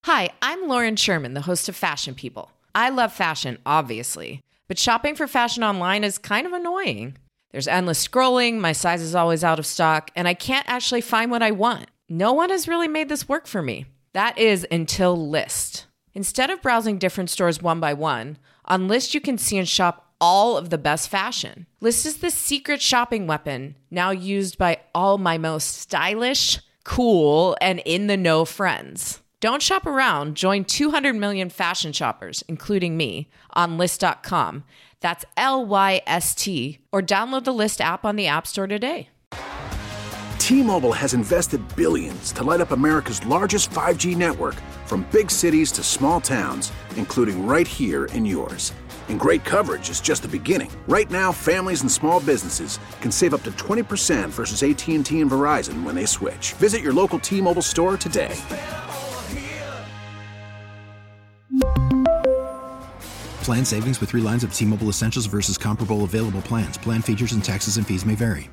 Hi, I'm Lauren Sherman, the host of Fashion People. I love fashion, obviously, but shopping for fashion online is kind of annoying. There's endless scrolling, my size is always out of stock, and I can't actually find what I want. No one has really made this work for me. That is until Lyst. Instead of browsing different stores one by one, on Lyst you can see and shop all of the best fashion. Lyst is the secret shopping weapon now used by all my most stylish, cool, and in-the-know friends. Don't shop around. Join 200 million fashion shoppers, including me, on Lyst.com. That's Lyst, or download the Lyst app on the App Store today. T-Mobile has invested billions to light up America's largest 5G network, from big cities to small towns, including right here in yours. And great coverage is just the beginning. Right now, families and small businesses can save up to 20% versus AT&T and Verizon when they switch. Visit your local T-Mobile store today. Plan savings with 3 lines of T-Mobile Essentials versus comparable available plans. Plan features and taxes and fees may vary.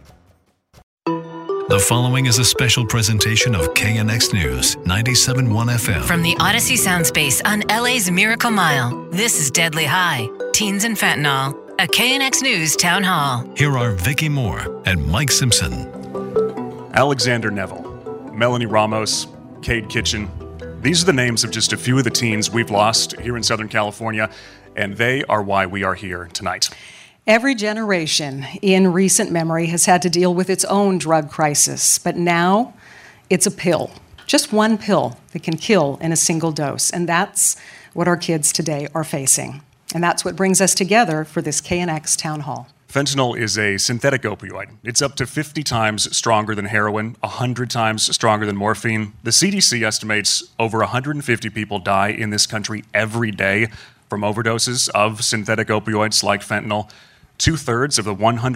The following is a special presentation of KNX News, 97.1 FM. From the Odyssey Soundspace on LA's Miracle Mile, this is Deadly High, Teens and Fentanyl, a KNX News Town Hall. Here are Vicky Moore and Mike Simpson. Alexander Neville, Melanie Ramos, Cade Kitchen. These are the names of just a few of the teens we've lost here in Southern California, and they are why we are here tonight. Every generation in recent memory has had to deal with its own drug crisis, but now it's a pill, just one pill that can kill in a single dose, and that's what our kids today are facing. And that's what brings us together for this KNX Town Hall. Fentanyl is a synthetic opioid. It's up to 50 times stronger than heroin, 100 times stronger than morphine. The CDC estimates over 150 people die in this country every day from overdoses of synthetic opioids like fentanyl. 2/3 of the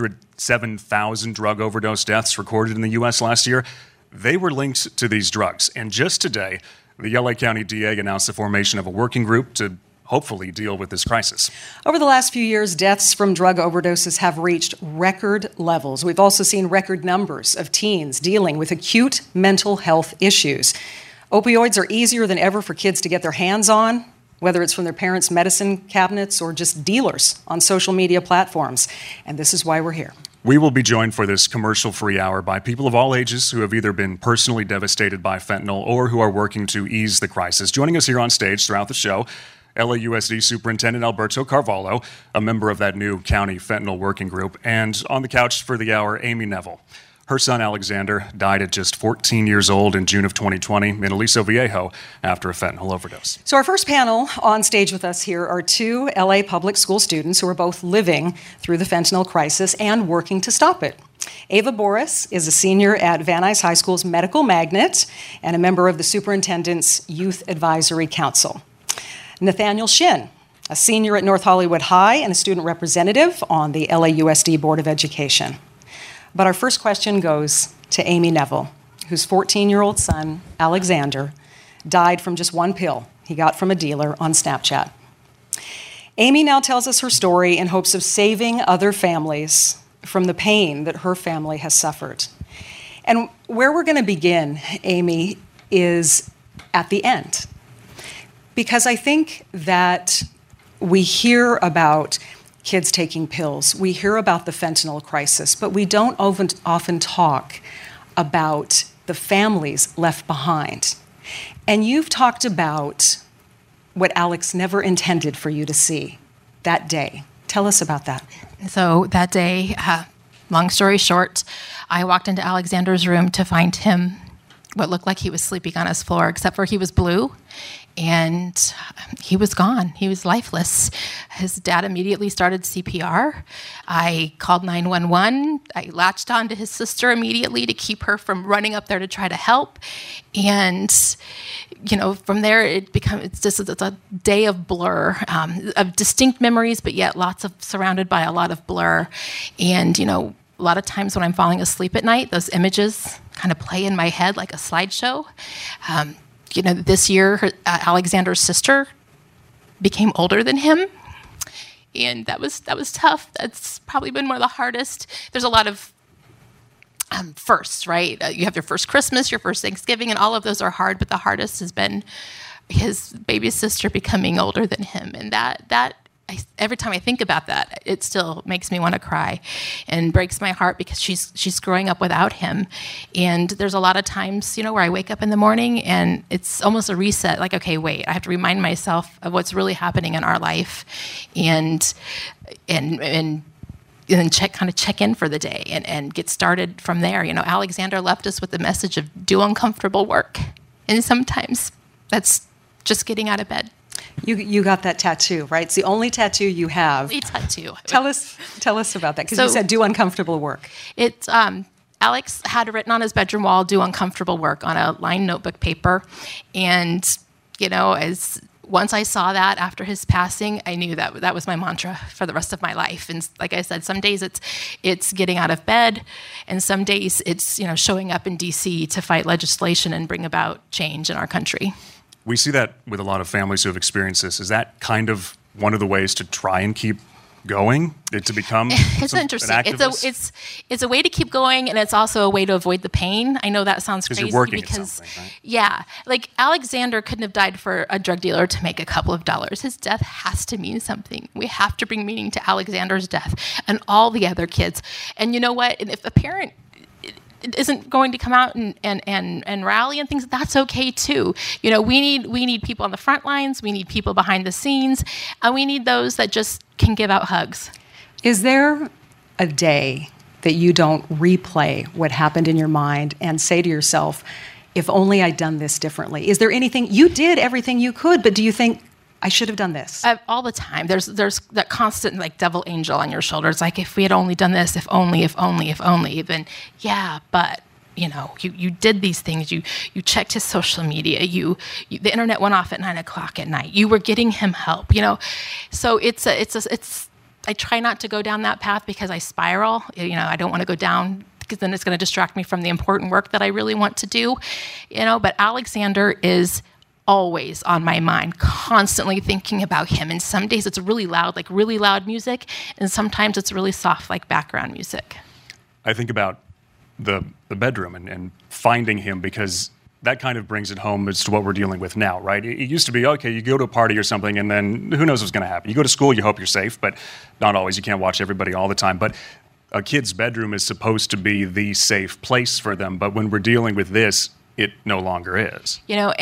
107,000 drug overdose deaths recorded in the U.S. last year, they were linked to these drugs. And just today, the LA County DA announced the formation of a working group to hopefully deal with this crisis. Over the last few years, deaths from drug overdoses have reached record levels. We've also seen record numbers of teens dealing with acute mental health issues. Opioids are easier than ever for kids to get their hands on, whether it's from their parents' medicine cabinets or just dealers on social media platforms. And this is why we're here. We will be joined for this commercial-free hour by people of all ages who have either been personally devastated by fentanyl or who are working to ease the crisis. Joining us here on stage throughout the show, LAUSD Superintendent Alberto Carvalho, a member of that new county fentanyl working group, and on the couch for the hour, Amy Neville. Her son, Alexander, died at just 14 years old in June of 2020 in Aliso Viejo after a fentanyl overdose. So our first panel on stage with us here are 2 LA public school students who are both living through the fentanyl crisis and working to stop it. Ava Boris is a senior at Van Nuys High School's Medical Magnet and a member of the Superintendent's Youth Advisory Council. Nathaniel Shin, a senior at North Hollywood High and a student representative on the LAUSD Board of Education. But our first question goes to Amy Neville, whose 14-year-old son, Alexander, died from just one pill he got from a dealer on Snapchat. Amy now tells us her story in hopes of saving other families from the pain that her family has suffered. And where we're going to begin, Amy, is at the end. Because I think that we hear about kids taking pills, we hear about the fentanyl crisis, but we don't often talk about the families left behind. And you've talked about what Alex never intended for you to see that day. Tell us about that. So that day, long story short, I walked into Alexander's room to find him what looked like he was sleeping on his floor, except for he was blue. And he was gone. He was lifeless. His dad immediately started CPR. I called 911. I latched on to his sister immediately to keep her from running up there to try to help. And, you know, from there it's a day of blur, of distinct memories, but yet surrounded by a lot of blur. And, you know, a lot of times when I'm falling asleep at night, those images kind of play in my head like a slideshow. You know, this year, Alexander's sister became older than him, and that was tough. That's probably been one of the hardest. There's a lot of firsts, right? You have your first Christmas, your first Thanksgiving, and all of those are hard, but the hardest has been his baby sister becoming older than him. And every time I think about that, it still makes me want to cry and breaks my heart because she's growing up without him. And there's a lot of times, where I wake up in the morning and it's almost a reset. Like, okay, wait, I have to remind myself of what's really happening in our life, and then check in for the day and get started from there. Alexander left us with the message of do uncomfortable work, and sometimes that's just getting out of bed. You got that tattoo, right? It's the only tattoo you have. Only tattoo. Tell us about that, because you said do uncomfortable work. It's Alex had written on his bedroom wall, do uncomfortable work, on a lined notebook paper. And, as once I saw that after his passing, I knew that was my mantra for the rest of my life. And like I said, some days it's getting out of bed, and some days it's, showing up in D.C. to fight legislation and bring about change in our country. We see that with a lot of families who have experienced this. Is that kind of one of the ways to try and keep going, to become it's interesting. It's a way to keep going, and it's also a way to avoid the pain. I know that sounds crazy you're working at something, right? Yeah, like Alexander couldn't have died for a drug dealer to make a couple of dollars. His death has to mean something. We have to bring meaning to Alexander's death and all the other kids. And you know what? And if a parent isn't going to come out and rally and things, that's okay too. We need people on the front lines, we need people behind the scenes, and we need those that just can give out hugs. Is there a day that you don't replay what happened in your mind and say to yourself, if only I'd done this differently? Is there anything, you did everything you could, but do you think, I should have done this? All the time. There's that constant devil angel on your shoulders. Like, if we had only done this, if only, then yeah, but you did these things. You checked his social media. The internet went off at 9:00 at night. You were getting him help. So it's I try not to go down that path because I spiral. I don't want to go down, because then it's going to distract me from the important work that I really want to do. But Alexander is always on my mind, constantly thinking about him. And some days it's really loud music, and sometimes it's really soft, like background music. I think about the bedroom and finding him, because that kind of brings it home as to what we're dealing with now, right? It used to be, okay, you go to a party or something, and then who knows what's going to happen. You go to school, you hope you're safe, but not always. You can't watch everybody all the time. But a kid's bedroom is supposed to be the safe place for them. But when we're dealing with this, it no longer is.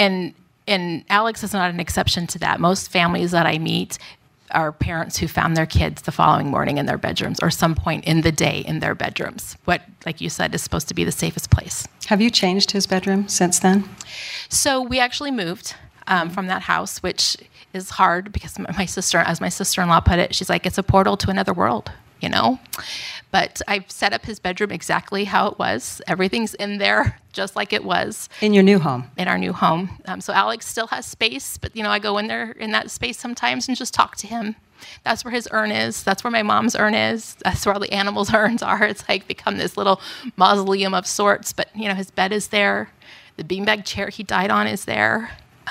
And Alex is not an exception to that. Most families that I meet are parents who found their kids the following morning in their bedrooms, or some point in the day in their bedrooms. What, like you said, is supposed to be the safest place. Have you changed his bedroom since then? So we actually moved from that house, which is hard because my sister-in-law put it, she's like, it's a portal to another world, But I've set up his bedroom exactly how it was. Everything's in there just like it was. In your new home? In our new home. So Alex still has space, but I go in there in that space sometimes and just talk to him. That's where his urn is. That's where my mom's urn is. That's where all the animals' urns are. It's become this little mausoleum of sorts. But his bed is there. The beanbag chair he died on is there.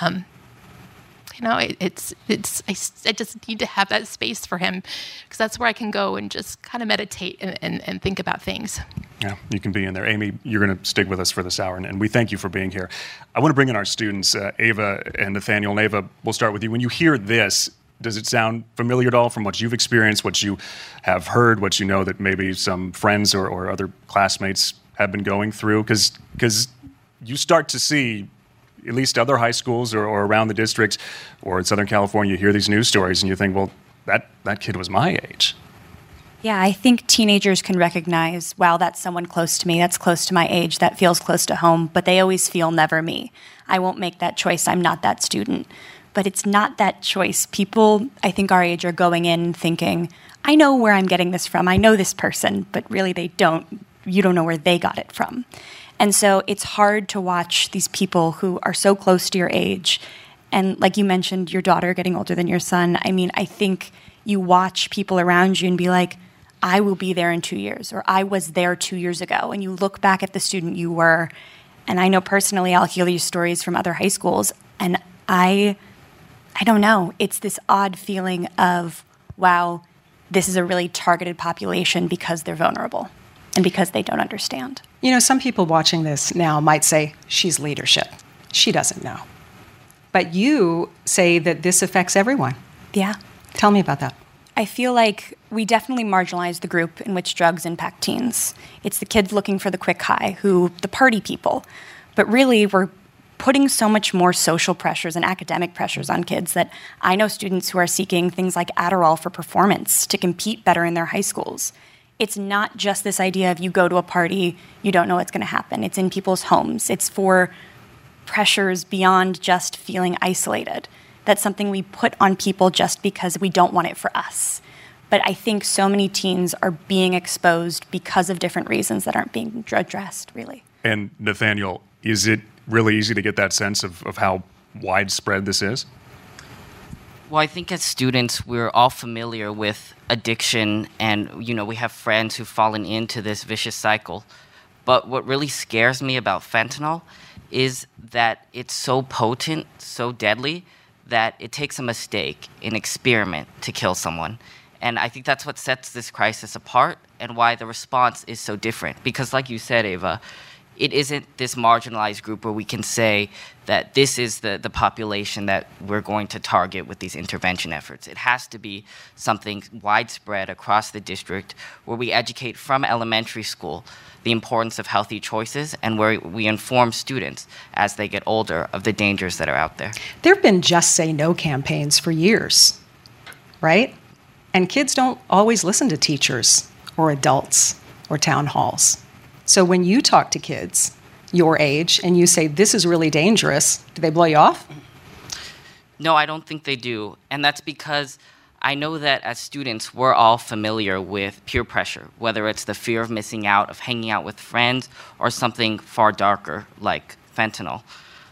I just need to have that space for him, because that's where I can go and just kind of meditate and think about things. Yeah, you can be in there. Amy, you're going to stick with us for this hour, and we thank you for being here. I want to bring in our students, Ava and Nathaniel. And Ava, we'll start with you. When you hear this, does it sound familiar at all from what you've experienced, what you have heard, what you know that maybe some friends or other classmates have been going through? Because you start to see, at least other high schools or around the district or in Southern California, you hear these news stories and you think, well, that kid was my age. Yeah, I think teenagers can recognize, wow, that's someone close to me, that's close to my age, that feels close to home, but they always feel never me. I won't make that choice, I'm not that student. But it's not that choice. People, I think our age, are going in thinking, I know where I'm getting this from, I know this person, but really they don't. You don't know where they got it from. And so it's hard to watch these people who are so close to your age. And like you mentioned, your daughter getting older than your son. I mean, I think you watch people around you and be like, I will be there in 2 years, or I was there 2 years ago. And you look back at the student you were. And I know personally, I'll hear these stories from other high schools. And I don't know. It's this odd feeling of, wow, this is a really targeted population because they're vulnerable and because they don't understand. Some people watching this now might say, she's leadership. She doesn't know. But you say that this affects everyone. Yeah. Tell me about that. I feel like we definitely marginalize the group in which drugs impact teens. It's the kids looking for the quick high, the party people. But really, we're putting so much more social pressures and academic pressures on kids that I know students who are seeking things like Adderall for performance to compete better in their high schools. It's not just this idea of you go to a party, you don't know what's going to happen. It's in people's homes. It's for pressures beyond just feeling isolated. That's something we put on people just because we don't want it for us. But I think so many teens are being exposed because of different reasons that aren't being addressed, really. And Nathaniel, is it really easy to get that sense of how widespread this is? Well, I think as students, we're all familiar with addiction, and we have friends who've fallen into this vicious cycle. But what really scares me about fentanyl is that it's so potent, so deadly, that it takes a mistake, an experiment, to kill someone. And I think that's what sets this crisis apart and why the response is so different. Because like you said, Ava, it isn't this marginalized group where we can say that this is the population that we're going to target with these intervention efforts. It has to be something widespread across the district where we educate from elementary school the importance of healthy choices and where we inform students as they get older of the dangers that are out there. There have been Just Say No campaigns for years, right? And kids don't always listen to teachers or adults or town halls. So when you talk to kids your age and you say, this is really dangerous, do they blow you off? No, I don't think they do. And that's because I know that as students, we're all familiar with peer pressure, whether it's the fear of missing out, of hanging out with friends, or something far darker like fentanyl.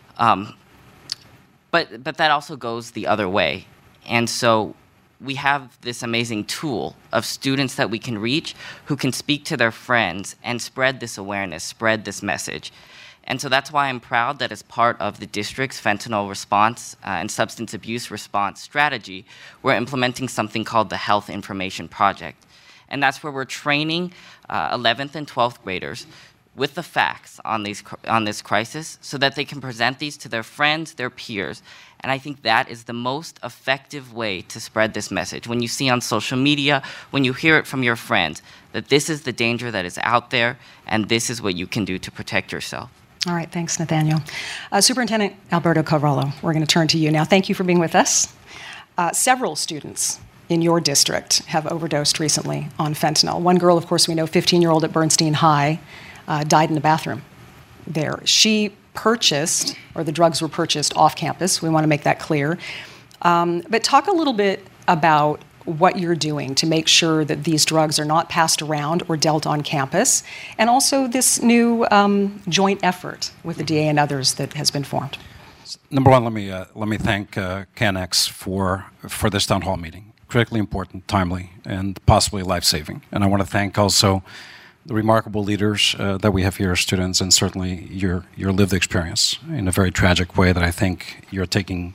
But that also goes the other way. And so we have this amazing tool of students that we can reach who can speak to their friends and spread this awareness, spread this message. And so that's why I'm proud that as part of the district's fentanyl response and substance abuse response strategy, we're implementing something called the Health Information Project. And that's where we're training 11th and 12th graders with the facts on this crisis so that they can present these to their friends, their peers. And I think that is the most effective way to spread this message. When you see on social media, when you hear it from your friends, that this is the danger that is out there, and this is what you can do to protect yourself. All right, thanks, Nathaniel. Superintendent Alberto Carvalho, we're going to turn to you now. Thank you for being with us. Several students in your district have overdosed recently on fentanyl. One girl, of course, we know, 15-year-old at Bernstein High, died in the bathroom there. She purchased, or the drugs were purchased off campus. We want to make that clear. But talk a little bit about what you're doing to make sure that these drugs are not passed around or dealt on campus, and also this new joint effort with the DA and others that has been formed. Number one, let me thank KNX for this town hall meeting. Critically important, timely, and possibly life-saving. And I want to thank also the remarkable leaders that we have here as students, and certainly your lived experience in a very tragic way that I think you're putting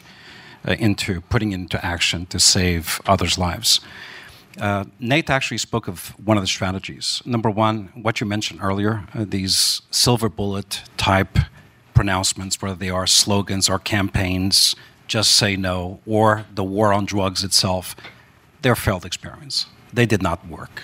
into action to save others' lives. Nate actually spoke of one of the strategies. Number one, what you mentioned earlier, these silver bullet type pronouncements, whether they are slogans or campaigns, Just Say No, or the war on drugs itself, they're failed experiments. They did not work.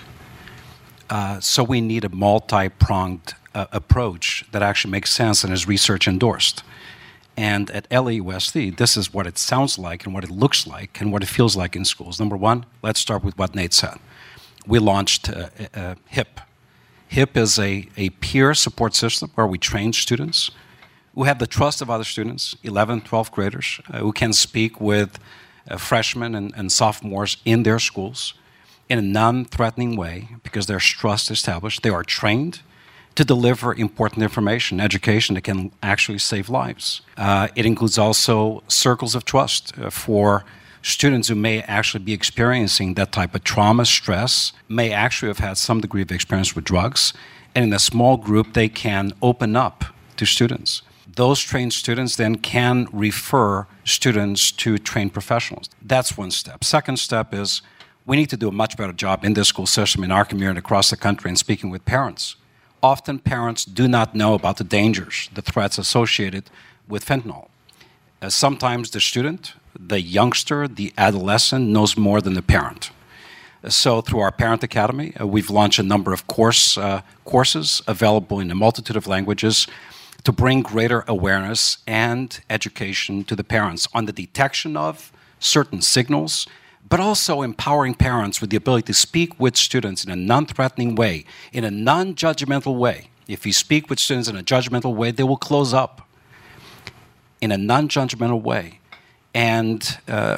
So we need a multi-pronged approach that actually makes sense and is research endorsed. And at LAUSD, this is what it sounds like and what it looks like and what it feels like in schools. Number one, let's start with what Nate said. We launched HIP. HIP is a peer support system where we train students who have the trust of other students, 11th, 12th graders, who can speak with freshmen and sophomores in their schools in a non-threatening way because there's trust established. They are trained to deliver important information, education that can actually save lives. It includes also circles of trust for students who may actually be experiencing that type of trauma, stress, may actually have had some degree of experience with drugs, and in a small group they can open up to students. Those trained students then can refer students to trained professionals. That's one step. Second step is we need to do a much better job in this school system, in our community, across the country, and speaking with parents. Often parents do not know about the dangers, the threats associated with fentanyl. Sometimes the student, the youngster, the adolescent knows more than the parent. So through our Parent Academy, we've launched a number of courses available in a multitude of languages to bring greater awareness and education to the parents on the detection of certain signals, but also empowering parents with the ability to speak with students in a non-threatening way, in a non-judgmental way. If you speak with students in a judgmental way, they will close up in a non-judgmental way and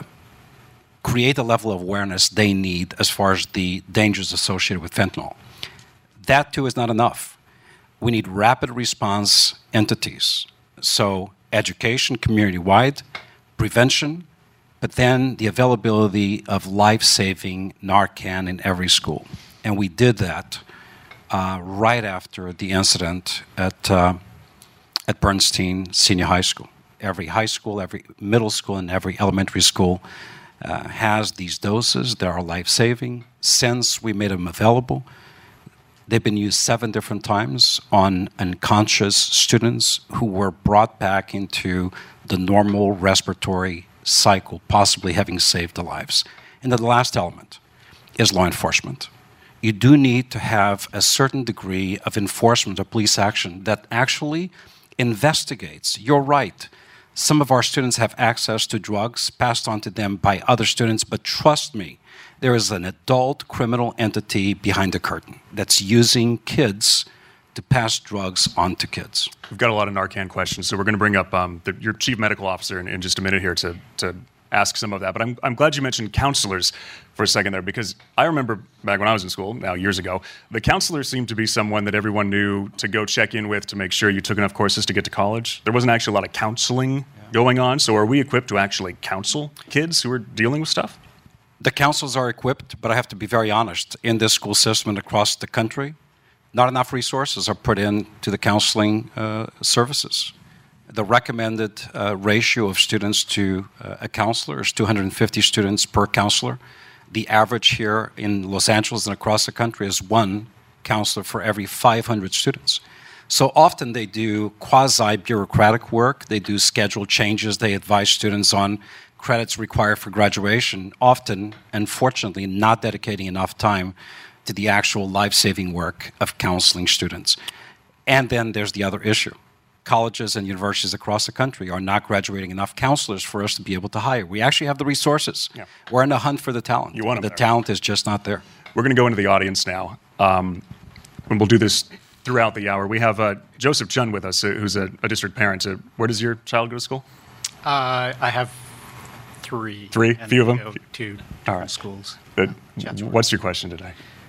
create a level of awareness they need as far as the dangers associated with fentanyl. That, too, is not enough. We need rapid response entities. So education, community-wide, prevention, but then the availability of life-saving Narcan in every school. And we did that right after the incident at Bernstein Senior High School. Every high school, every middle school, and every elementary school has these doses that are life-saving. Since we made them available, they've been used 7 different times on unconscious students who were brought back into the normal respiratory cycle, possibly having saved their lives. And then the last element is law enforcement. You do need to have a certain degree of enforcement or police action that actually investigates. You're right. Some of our students have access to drugs passed on to them by other students, but trust me, there is an adult criminal entity behind the curtain that's using kids to pass drugs on to kids. We've got a lot of Narcan questions, so we're going to bring up your chief medical officer in just a minute here to ask some of that. But I'm glad you mentioned counselors for a second there, because I remember back when I was in school, now years ago, the counselor seemed to be someone that everyone knew to go check in with to make sure you took enough courses to get to college. There wasn't actually a lot of counseling going on, so are we equipped to actually counsel kids who are dealing with stuff? The counselors are equipped, but I have to be very honest, in this school system and across the country, not enough resources are put into the counseling services. The recommended ratio of students to a counselor is 250 students per counselor. The average here in Los Angeles and across the country is 1 counselor for every 500 students. So often they do quasi-bureaucratic work. They do schedule changes. They advise students on credits required for graduation, often, unfortunately, not dedicating enough time to the actual life-saving work of counseling students. And then there's the other issue. Colleges and universities across the country are not graduating enough counselors for us to be able to hire. We actually have the resources. Yeah. We're in the hunt for the talent. You want them the talent is just not there. We're going to go into the audience now, and we'll do this throughout the hour. We have Joseph Chun with us, who's a district parent. Where does your child go to school? I have 3. 3? A few of them? Go to schools. What's your question today?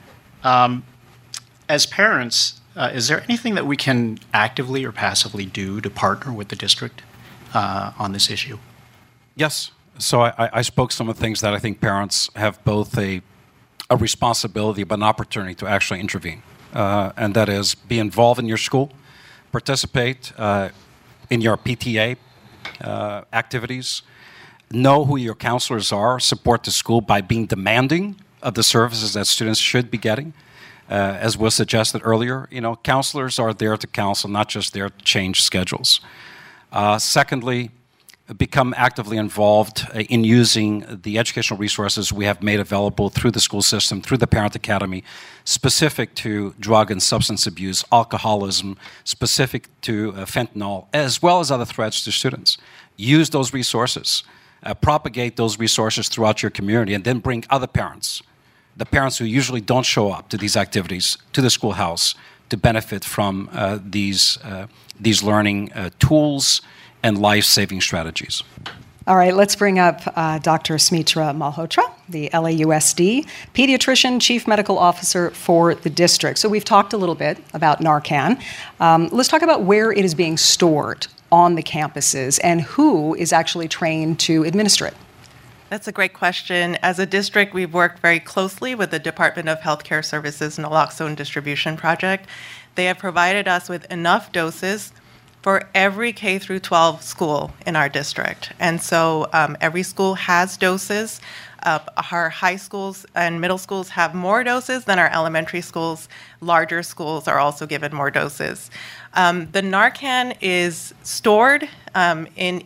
As parents, is there anything that we can actively or passively do to partner with the district on this issue? Yes. So I spoke some of the things that I think parents have both a responsibility but an opportunity to actually intervene. And that is be involved in your school, participate in your PTA activities, know who your counselors are, support the school by being demanding of the services that students should be getting. As was suggested earlier, counselors are there to counsel, not just there to change schedules. Secondly, become actively involved in using the educational resources we have made available through the school system, through the Parent Academy, specific to drug and substance abuse, alcoholism, specific to fentanyl, as well as other threats to students. Use those resources, propagate those resources throughout your community, and then bring other parents, the parents who usually don't show up to these activities, to the schoolhouse to benefit from these learning tools and life-saving strategies. All right, let's bring up Dr. Smitra Malhotra, the LAUSD pediatrician, chief medical officer for the district. So we've talked a little bit about Narcan. Let's talk about where it is being stored on the campuses and who is actually trained to administer it. That's a great question. As a district, we've worked very closely with the Department of Healthcare Services Naloxone Distribution Project. They have provided us with enough doses for every K through 12 school in our district. And so every school has doses. Our high schools and middle schools have more doses than our elementary schools. Larger schools are also given more doses. The Narcan is stored in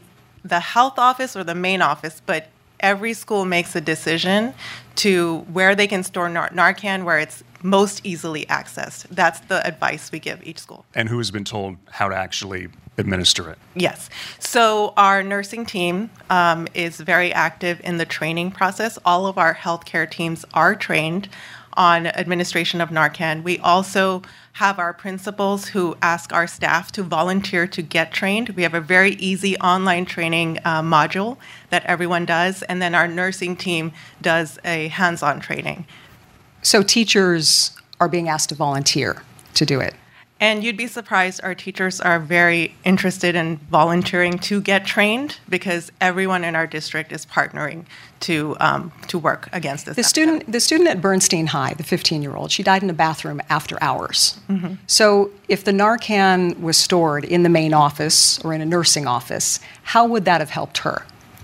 the health office or the main office, but every school makes a decision to where they can store Narcan, where it's most easily accessed. That's the advice we give each school. And who has been told how to actually administer it? Yes. So our nursing team is very active in the training process. All of our healthcare teams are trained on administration of Narcan. We also have our principals who ask our staff to volunteer to get trained. We have a very easy online training module that everyone does, and then our nursing team does a hands-on training. So teachers are being asked to volunteer to do it. And you'd be surprised, our teachers are very interested in volunteering to get trained because everyone in our district is partnering to work against this. The student at Bernstein High, the 15-year-old, she died in a bathroom after hours. Mm-hmm. So if the Narcan was stored in the main office or in a nursing office, how would that have helped her?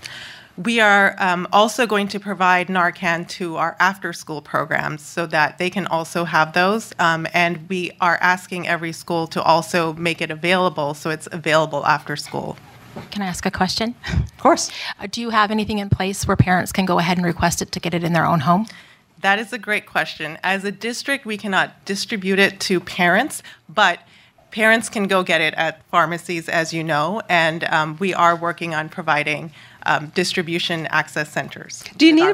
We are also going to provide Narcan to our after-school programs so that they can also have those. And we are asking every school to also make it available so it's available after school. Can I ask a question? Of course. Do you have anything in place where parents can go ahead and request it to get it in their own home? That is a great question. As a district, we cannot distribute it to parents, but parents can go get it at pharmacies, as you know, and we are working on providing distribution access centers. Do you need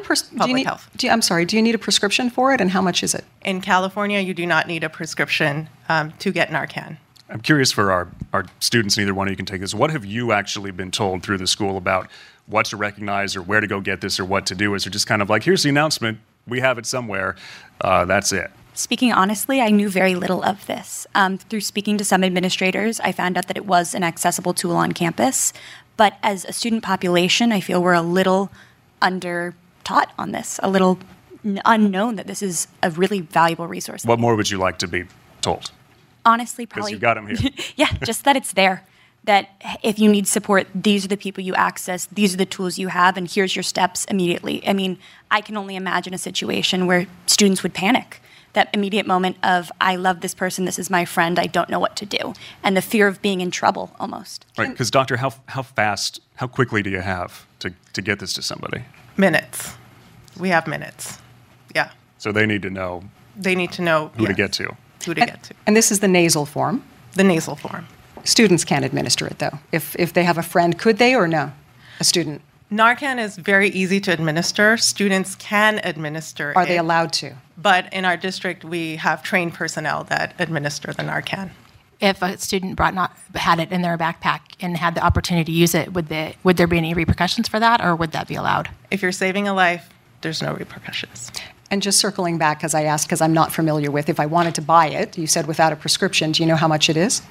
health. Do you need a prescription for it, and how much is it? In California, you do not need a prescription to get Narcan. I'm curious for our students, neither one of you can take this. What have you actually been told through the school about what to recognize or where to go get this or what to do? Is it just kind of like, here's the announcement, we have it somewhere, that's it? Speaking honestly, I knew very little of this. Through speaking to some administrators, I found out that it was an accessible tool on campus. But as a student population, I feel we're a little under-taught on this, a little unknown that this is a really valuable resource. What more would you like to be told? Honestly, Because probably... you got them here. Yeah, just that it's there. That if you need support, these are the people you access, these are the tools you have, and here's your steps immediately. I mean, I can only imagine a situation where students would panic. That immediate moment of, I love this person, this is my friend, I don't know what to do. And the fear of being in trouble, almost. Right, because doctor, how quickly do you have to get this to somebody? Minutes. We have minutes. Yeah. So they need to know. They need to know who to get to. Who to get to. And this is the nasal form? The nasal form. Students can't administer it, though. If they have a friend, could they or no? A student? Narcan is very easy to administer. Students can administer it. Are they allowed to? But in our district, we have trained personnel that administer the Narcan. If a student had it in their backpack and had the opportunity to use it, would there be any repercussions for that, or would that be allowed? If you're saving a life, there's no repercussions. And just circling back, because I asked, because I'm not familiar with, if I wanted to buy it, you said without a prescription, do you know how much it is?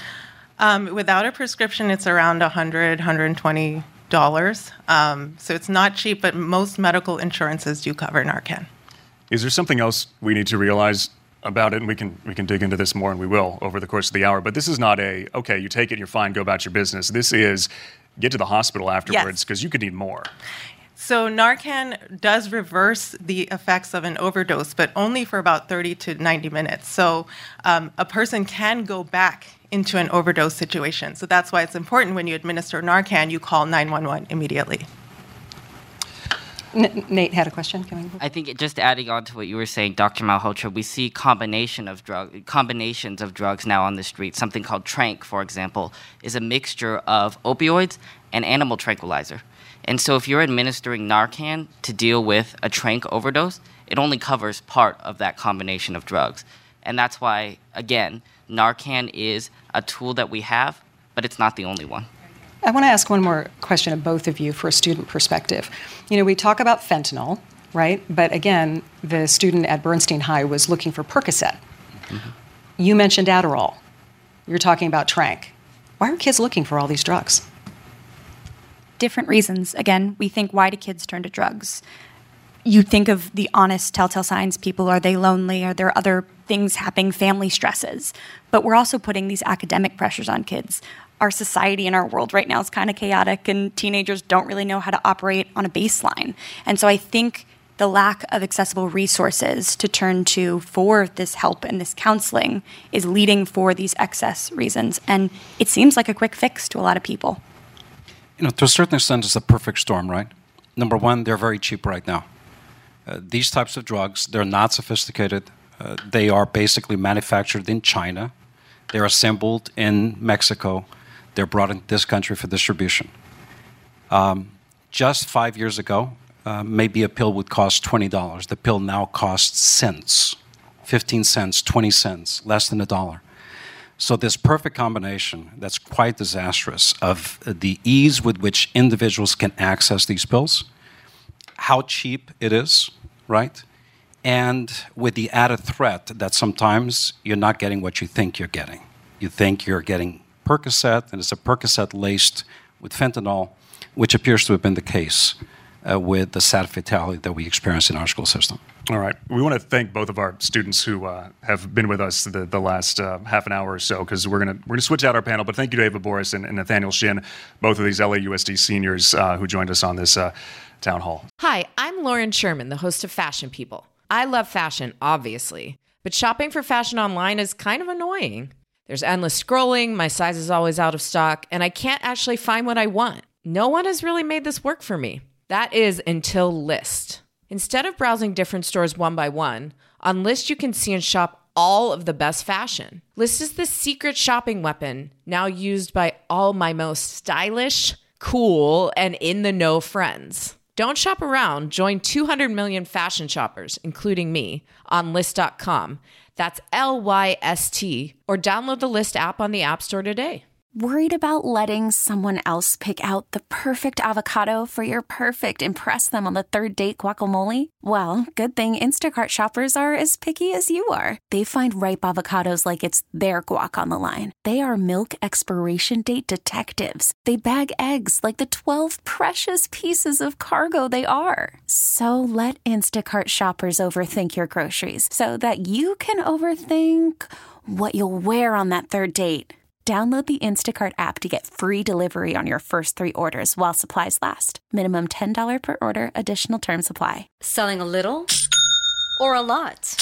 Without a prescription, it's around $100, $120. So it's not cheap, but most medical insurances do cover Narcan. Is there something else we need to realize about it? And we can dig into this more, and we will over the course of the hour. But this is not okay, you take it, you're fine, go about your business. This is get to the hospital afterwards because you could need more. So Narcan does reverse the effects of an overdose, but only for about 30 to 90 minutes. So a person can go back into an overdose situation. So that's why it's important when you administer Narcan, you call 911 immediately. Nate had a question. I think just adding on to what you were saying, Dr. Malhotra, we see combinations of drugs now on the street. Something called Tranq, for example, is a mixture of opioids and animal tranquilizer. And so if you're administering Narcan to deal with a Tranq overdose, it only covers part of that combination of drugs. And that's why, again, Narcan is a tool that we have, but it's not the only one. I want to ask one more question of both of you for a student perspective. You know, we talk about fentanyl, right? But again, the student at Bernstein High was looking for Percocet. Mm-hmm. You mentioned Adderall. You're talking about Tranq. Why are kids looking for all these drugs? Different reasons. Again, we think, why do kids turn to drugs? You think of the honest telltale signs. People, are they lonely? Are there other things happening, family stresses? But we're also putting these academic pressures on kids. Our society and our world right now is kind of chaotic, and teenagers don't really know how to operate on a baseline. And so I think the lack of accessible resources to turn to for this help and this counseling is leading for these excess reasons. And it seems like a quick fix to a lot of people. to a certain extent, it's a perfect storm, right? Number one, they're very cheap right now. These types of drugs, they're not sophisticated. They are basically manufactured in China. They're assembled in Mexico. They're brought into this country for distribution. Just 5 years ago, maybe a pill would cost $20. The pill now costs cents, 15 cents, 20 cents, less than $1. So this perfect combination that's quite disastrous of the ease with which individuals can access these pills, how cheap it is, right? And with the added threat that sometimes you're not getting what you think you're getting. You think you're getting Percocet, and it's a Percocet laced with fentanyl, which appears to have been the case with the sad fatality that we experienced in our school system. All right. We want to thank both of our students who have been with us the last half an hour or so, because we're gonna switch out our panel. But thank you to Ava Boris and Nathaniel Shin, both of these LAUSD seniors who joined us on this town hall. Hi, I'm Lauren Sherman, the host of Fashion People. I love fashion, obviously, but shopping for fashion online is kind of annoying. There's endless scrolling, my size is always out of stock, and I can't actually find what I want. No one has really made this work for me. That is until Lyst. Instead of browsing different stores one by one, on Lyst you can see and shop all of the best fashion. Lyst is the secret shopping weapon now used by all my most stylish, cool, and in-the-know friends. Don't shop around. Join 200 million fashion shoppers, including me, on Lyst.com. That's LYST, or download the Lyst app on the App Store today. Worried about letting someone else pick out the perfect avocado for your perfect impress them on the third date guacamole? Well, good thing Instacart shoppers are as picky as you are. They find ripe avocados like it's their guac on the line. They are milk expiration date detectives. They bag eggs like the 12 precious pieces of cargo they are. So let Instacart shoppers overthink your groceries so that you can overthink what you'll wear on that third date. Download the Instacart app to get free delivery on your first 3 orders while supplies last. Minimum $10 per order. Additional terms apply. Selling a little or a lot?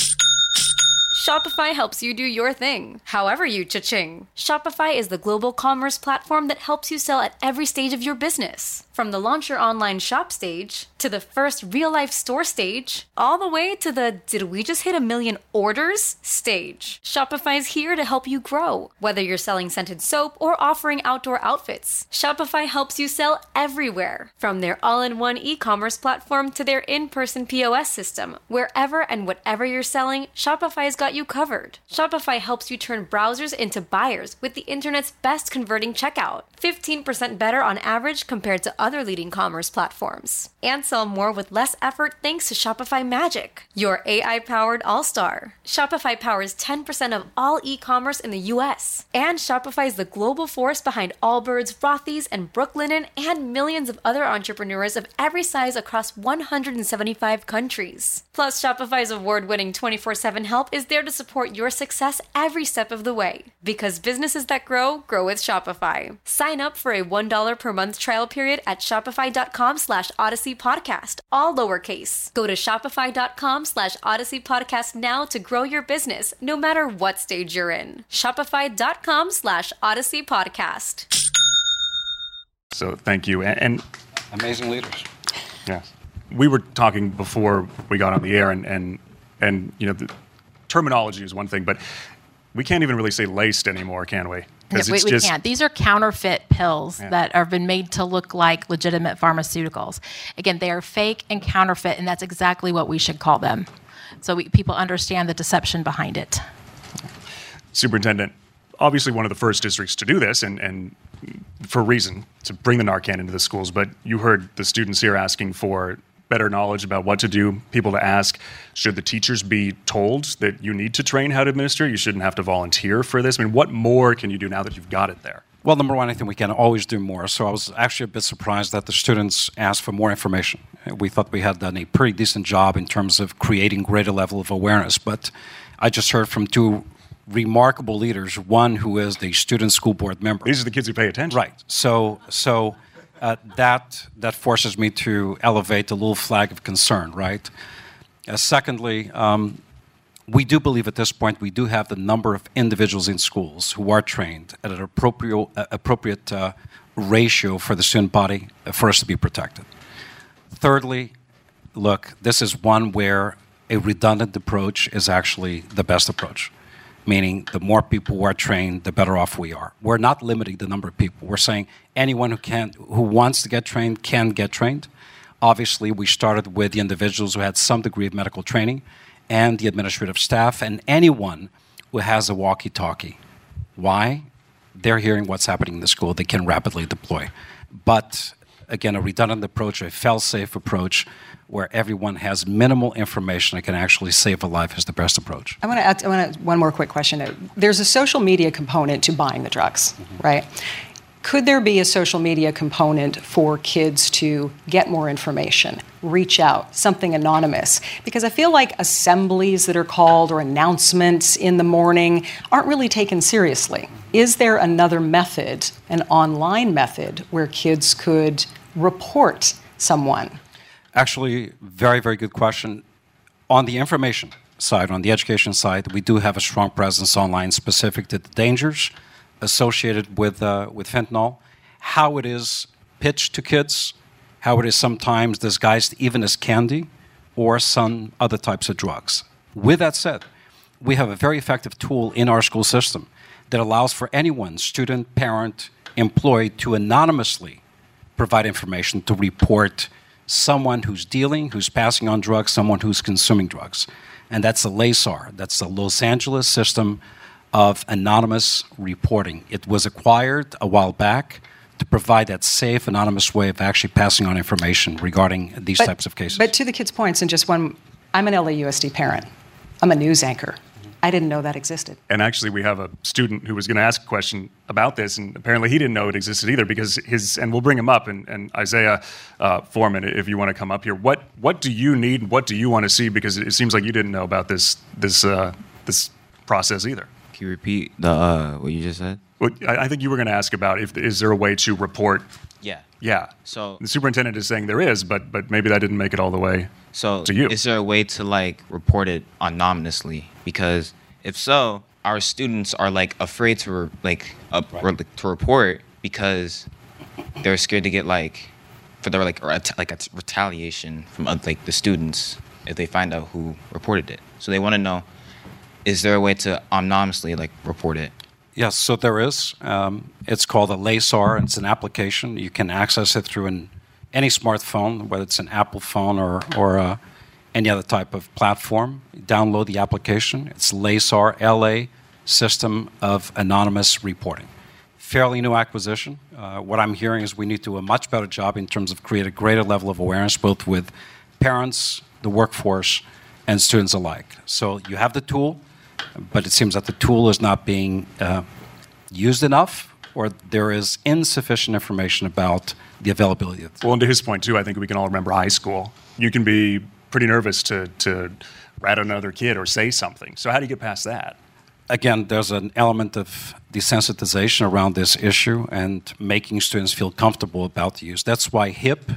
Shopify helps you do your thing, however you cha-ching. Shopify is the global commerce platform that helps you sell at every stage of your business. From the launch your online shop stage, to the first real-life store stage, all the way to the did we just hit 1 million orders stage. Shopify is here to help you grow. Whether you're selling scented soap or offering outdoor outfits, Shopify helps you sell everywhere. From their all-in-one e-commerce platform to their in-person POS system, wherever and whatever you're selling, Shopify's got you covered. Shopify helps you turn browsers into buyers with the internet's best converting checkout. 15% better on average compared to other leading commerce platforms. And sell more with less effort thanks to Shopify Magic, your AI-powered all-star. Shopify powers 10% of all e-commerce in the US. And Shopify is the global force behind Allbirds, Rothy's, and Brooklinen, and millions of other entrepreneurs of every size across 175 countries. Plus, Shopify's award-winning 24/7 help is there to support your success every step of the way. Because businesses that grow, grow with Shopify. Sign up for a $1 per month trial period at shopify.com/Odyssey Podcast, all lowercase. Go to shopify.com/Odyssey Podcast now to grow your business, no matter what stage you're in. Shopify.com/Odyssey Podcast. So thank you. And amazing leaders. Yes. We were talking before we got on the air, and the terminology is one thing, but we can't even really say laced anymore, can we? Yeah, we can't. These are counterfeit pills that have been made to look like legitimate pharmaceuticals. Again, they are fake and counterfeit, and that's exactly what we should call them. So people understand the deception behind it. Superintendent, obviously one of the first districts to do this, and for a reason, to bring the Narcan into the schools, but you heard the students here asking for better knowledge about what to do, people to ask, should the teachers be told that you need to train how to administer? You shouldn't have to volunteer for this. I mean, what more can you do now that you've got it there? Well, number one, I think we can always do more. So I was actually a bit surprised that the students asked for more information. We thought we had done a pretty decent job in terms of creating greater level of awareness. But I just heard from 2 remarkable leaders, one who is the student school board member. These are the kids who pay attention. Right. So that forces me to elevate a little flag of concern, right? Secondly, we do believe at this point we do have the number of individuals in schools who are trained at an appropriate ratio for the student body for us to be protected. Thirdly, look, this is one where a redundant approach is actually the best approach, meaning the more people who are trained, the better off we are. We're not limiting the number of people. We're saying anyone who wants to get trained can get trained. Obviously, we started with the individuals who had some degree of medical training and the administrative staff and anyone who has a walkie-talkie. Why? They're hearing what's happening in the school. They can rapidly deploy. But again, a redundant approach, a fail-safe approach where everyone has minimal information that can actually save a life is the best approach. I want to add one more quick question. There's a social media component to buying the drugs, right? Could there be a social media component for kids to get more information, reach out, something anonymous? Because I feel like assemblies that are called or announcements in the morning aren't really taken seriously. Is there another method, an online method, where kids could report someone? Actually, very, very good question. On the information side, on the education side, we do have a strong presence online specific to the dangers associated with fentanyl, how it is pitched to kids, how it is sometimes disguised even as candy or some other types of drugs. With that said, we have a very effective tool in our school system that allows for anyone, student, parent, employee, to anonymously provide information to report someone who's dealing, who's passing on drugs, someone who's consuming drugs. And that's the LASAR. That's the Los Angeles System of Anonymous Reporting. It was acquired a while back to provide that safe, anonymous way of actually passing on information regarding these types of cases. But to the kids' points, and just one, I'm an LAUSD parent. I'm a news anchor. I didn't know that existed. And actually, we have a student who was going to ask a question about this, and apparently he didn't know it existed either because and we'll bring him up, and Isaiah Foreman, if you want to come up here. What do you need? What do you want to see? Because it seems like you didn't know about this process either. Can you repeat what you just said? Well, I think you were going to ask about is there a way to report? Yeah. Yeah. So the superintendent is saying there is, but maybe that didn't make it all the way to you. Is there a way to report it anonymously? Because if so, our students are afraid to to report because they're scared to get for their a retaliation from the students if they find out who reported it. So they want to know, is there a way to anonymously report it? Yes, so there is. It's called a LASAR. It's an application. You can access it through any smartphone, whether it's an Apple phone or any other type of platform. You download the application. It's LASAR, LA System of Anonymous Reporting. Fairly new acquisition. What I'm hearing is we need to do a much better job in terms of create a greater level of awareness, both with parents, the workforce, and students alike. So you have the tool, but it seems that the tool is not being used enough, or there is insufficient information about the availability of it. Well, and to his point, too, I think we can all remember high school. You can be pretty nervous to rat another kid or say something. So how do you get past that? Again, there's an element of desensitization around this issue and making students feel comfortable about the use. That's why HIP,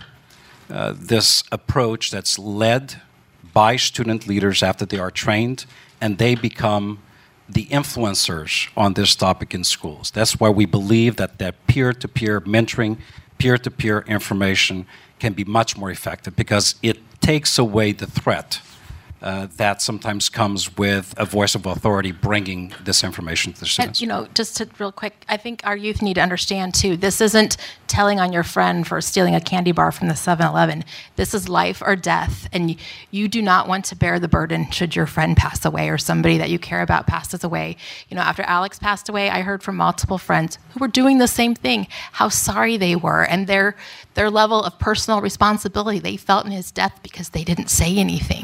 this approach that's led by student leaders after they are trained, and they become the influencers on this topic in schools. That's why we believe that peer-to-peer mentoring, peer-to-peer information can be much more effective because it takes away the threat that sometimes comes with a voice of authority bringing this information to the students. And, just to real quick, I think our youth need to understand, too, this isn't telling on your friend for stealing a candy bar from the 7-Eleven. This is life or death, and you do not want to bear the burden should your friend pass away or somebody that you care about passes away. After Alex passed away, I heard from multiple friends who were doing the same thing, how sorry they were, and their level of personal responsibility they felt in his death because they didn't say anything.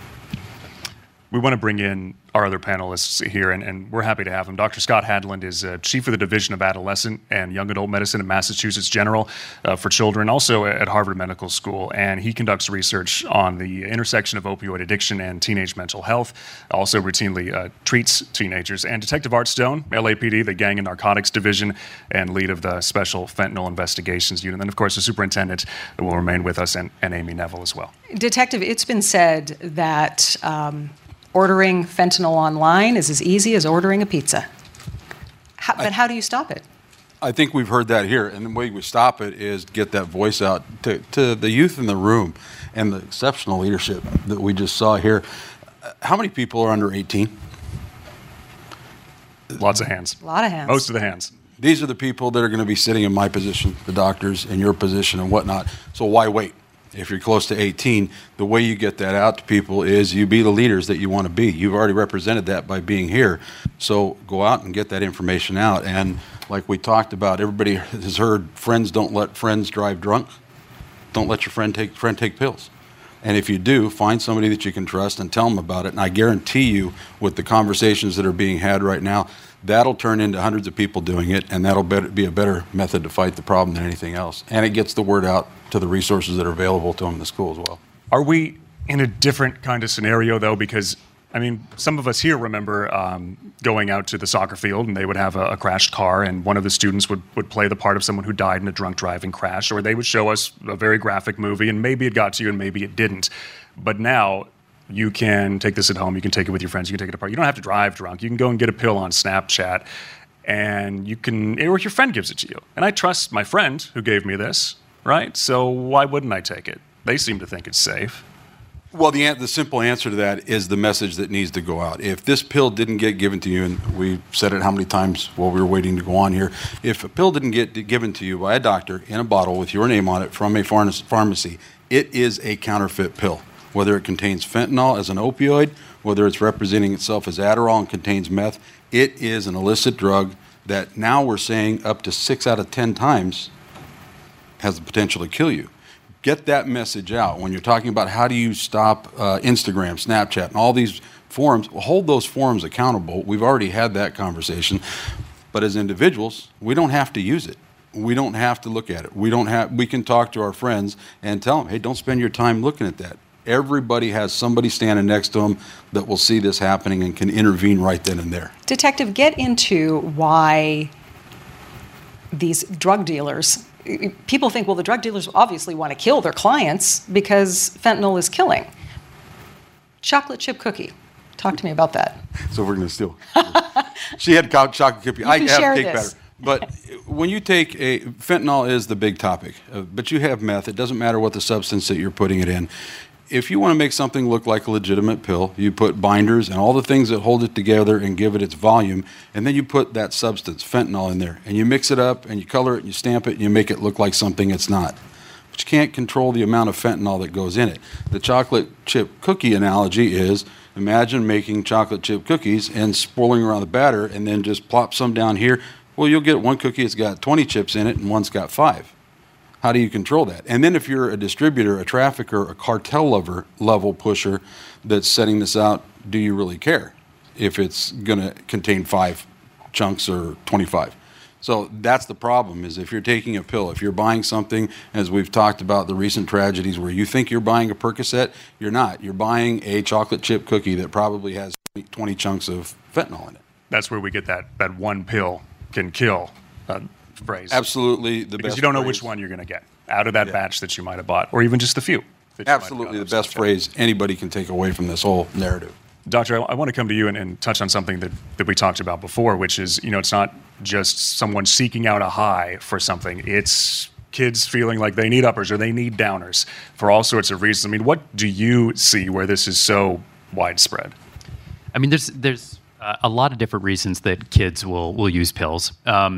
We want to bring in our other panelists here, and we're happy to have them. Dr. Scott Hadland is Chief of the Division of Adolescent and Young Adult Medicine at Massachusetts General for Children, also at Harvard Medical School, and he conducts research on the intersection of opioid addiction and teenage mental health, also routinely treats teenagers. And Detective Art Stone, LAPD, the Gang and Narcotics Division, and lead of the Special Fentanyl Investigations Unit. And then, of course, the superintendent will remain with us, and Amy Neville as well. Detective, it's been said that ordering fentanyl online is as easy as ordering a pizza. But how do you stop it? I think we've heard that here, and the way we stop it is get that voice out to the youth in the room and the exceptional leadership that we just saw here. How many people are under 18? Lots of hands. A lot of hands. Most of the hands. These are the people that are going to be sitting in my position, the doctors, in your position and whatnot. So why wait? If you're close to 18, the way you get that out to people is you be the leaders that you want to be. You've already represented that by being here. So go out and get that information out. And like we talked about, everybody has heard friends don't let friends drive drunk. Don't let your friend take pills. And if you do, find somebody that you can trust and tell them about it. And I guarantee you, with the conversations that are being had right now, that'll turn into hundreds of people doing it, and that'll be a better method to fight the problem than anything else. And it gets the word out to the resources that are available to them in the school as well. Are we in a different kind of scenario, though? Because, I mean, some of us here remember going out to the soccer field, and they would have a crashed car, and one of the students would play the part of someone who died in a drunk driving crash, or they would show us a very graphic movie, and maybe it got to you and maybe it didn't. But now, you can take this at home, you can take it with your friends, you can take it apart. You don't have to drive drunk. You can go and get a pill on Snapchat, and you can, or your friend gives it to you. And I trust my friend who gave me this, right? So why wouldn't I take it? They seem to think it's safe. Well, the simple answer to that is the message that needs to go out. If this pill didn't get given to you, and we said it how many times while we were waiting to go on here, if a pill didn't get given to you by a doctor in a bottle with your name on it from a pharmacy, it is a counterfeit pill. Whether it contains fentanyl as an opioid, whether it's representing itself as Adderall and contains meth, it is an illicit drug that now we're saying up to 6 out of 10 times has the potential to kill you. Get that message out. When you're talking about how do you stop Instagram, Snapchat, and all these forums, hold those forums accountable. We've already had that conversation. But as individuals, we don't have to use it. We don't have to look at it. We can talk to our friends and tell them, hey, don't spend your time looking at that. Everybody has somebody standing next to them that will see this happening and can intervene right then and there. Detective, get into why these drug dealers, people think, well, the drug dealers obviously want to kill their clients because fentanyl is killing. Chocolate chip cookie. Talk to me about that. So we're going to steal. She had chocolate cookie. I have cake batter. But when you take fentanyl is the big topic, but you have meth. It doesn't matter what the substance that you're putting it in. If you want to make something look like a legitimate pill, you put binders and all the things that hold it together and give it its volume, and then you put that substance, fentanyl, in there, and you mix it up, and you color it, and you stamp it, and you make it look like something it's not. But you can't control the amount of fentanyl that goes in it. The chocolate chip cookie analogy is, imagine making chocolate chip cookies and swirling around the batter, and then just plop some down here. Well, you'll get one cookie that's got 20 chips in it, and one's got 5. How do you control that? And then if you're a distributor, a trafficker, a cartel level pusher that's setting this out, do you really care if it's going to contain 5 chunks or 25? So that's the problem, is if you're taking a pill, if you're buying something, as we've talked about the recent tragedies where you think you're buying a Percocet, you're not. You're buying a chocolate chip cookie that probably has 20 chunks of fentanyl in it. That's where we get that one pill can kill phrase. Absolutely the best. Because you don't know which one you're going to get out of that batch that you might have bought, or even just the few. Absolutely the best phrase anybody can take away from this whole narrative. Doctor, I want to come to you and touch on something that we talked about before, which is, it's not just someone seeking out a high for something. It's kids feeling like they need uppers or they need downers for all sorts of reasons. I mean, what do you see where this is so widespread? I mean, there's a lot of different reasons that kids will use pills.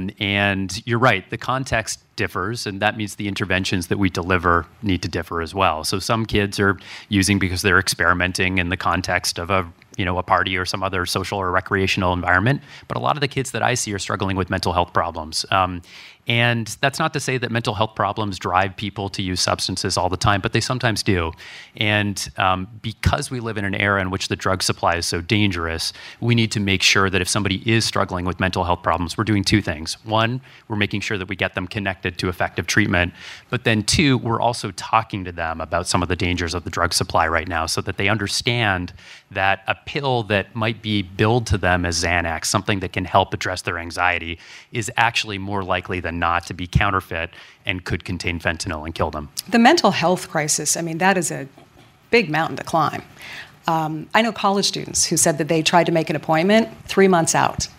And you're right, the context differs, and that means the interventions that we deliver need to differ as well. So some kids are using because they're experimenting in the context of a party or some other social or recreational environment. But a lot of the kids that I see are struggling with mental health problems. And that's not to say that mental health problems drive people to use substances all the time, but they sometimes do. And because we live in an era in which the drug supply is so dangerous, we need to make sure that if somebody is struggling with mental health problems, we're doing 2 things. 1, we're making sure that we get them connected to effective treatment. But then 2, we're also talking to them about some of the dangers of the drug supply right now so that they understand that a pill that might be billed to them as Xanax, something that can help address their anxiety, is actually more likely than not to be counterfeit and could contain fentanyl and kill them. The mental health crisis, I mean, that is a big mountain to climb. I know college students who said that they tried to make an appointment 3 months out.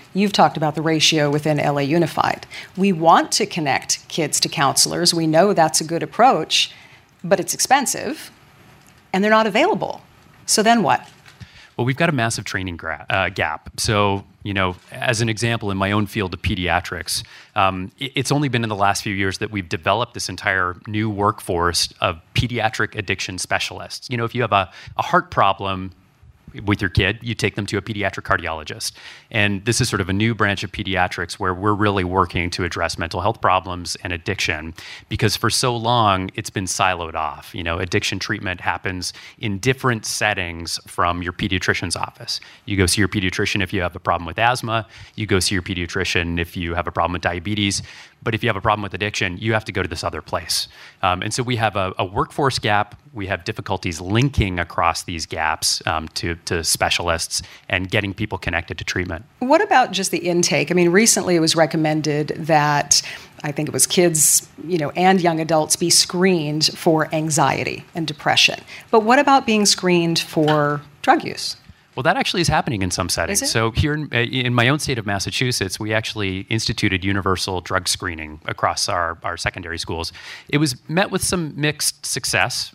You've talked about the ratio within LA Unified. We want to connect kids to counselors. We know that's a good approach, but it's expensive, and they're not available. So then what? Well, we've got a massive training gap. So, as an example, in my own field of pediatrics, it's only been in the last few years that we've developed this entire new workforce of pediatric addiction specialists. If you have a heart problem with your kid, you take them to a pediatric cardiologist. And this is sort of a new branch of pediatrics where we're really working to address mental health problems and addiction, because for so long it's been siloed off. Addiction treatment happens in different settings from your pediatrician's office. You go see your pediatrician if you have a problem with asthma, you go see your pediatrician if you have a problem with diabetes, but if you have a problem with addiction, you have to go to this other place. And so we have a workforce gap. We have difficulties linking across these gaps to specialists and getting people connected to treatment. What about just the intake? I mean, recently it was recommended that I think it was kids, and young adults be screened for anxiety and depression. But what about being screened for drug use? Well, that actually is happening in some settings. Is it? So here in my own state of Massachusetts, we actually instituted universal drug screening across our secondary schools. It was met with some mixed success.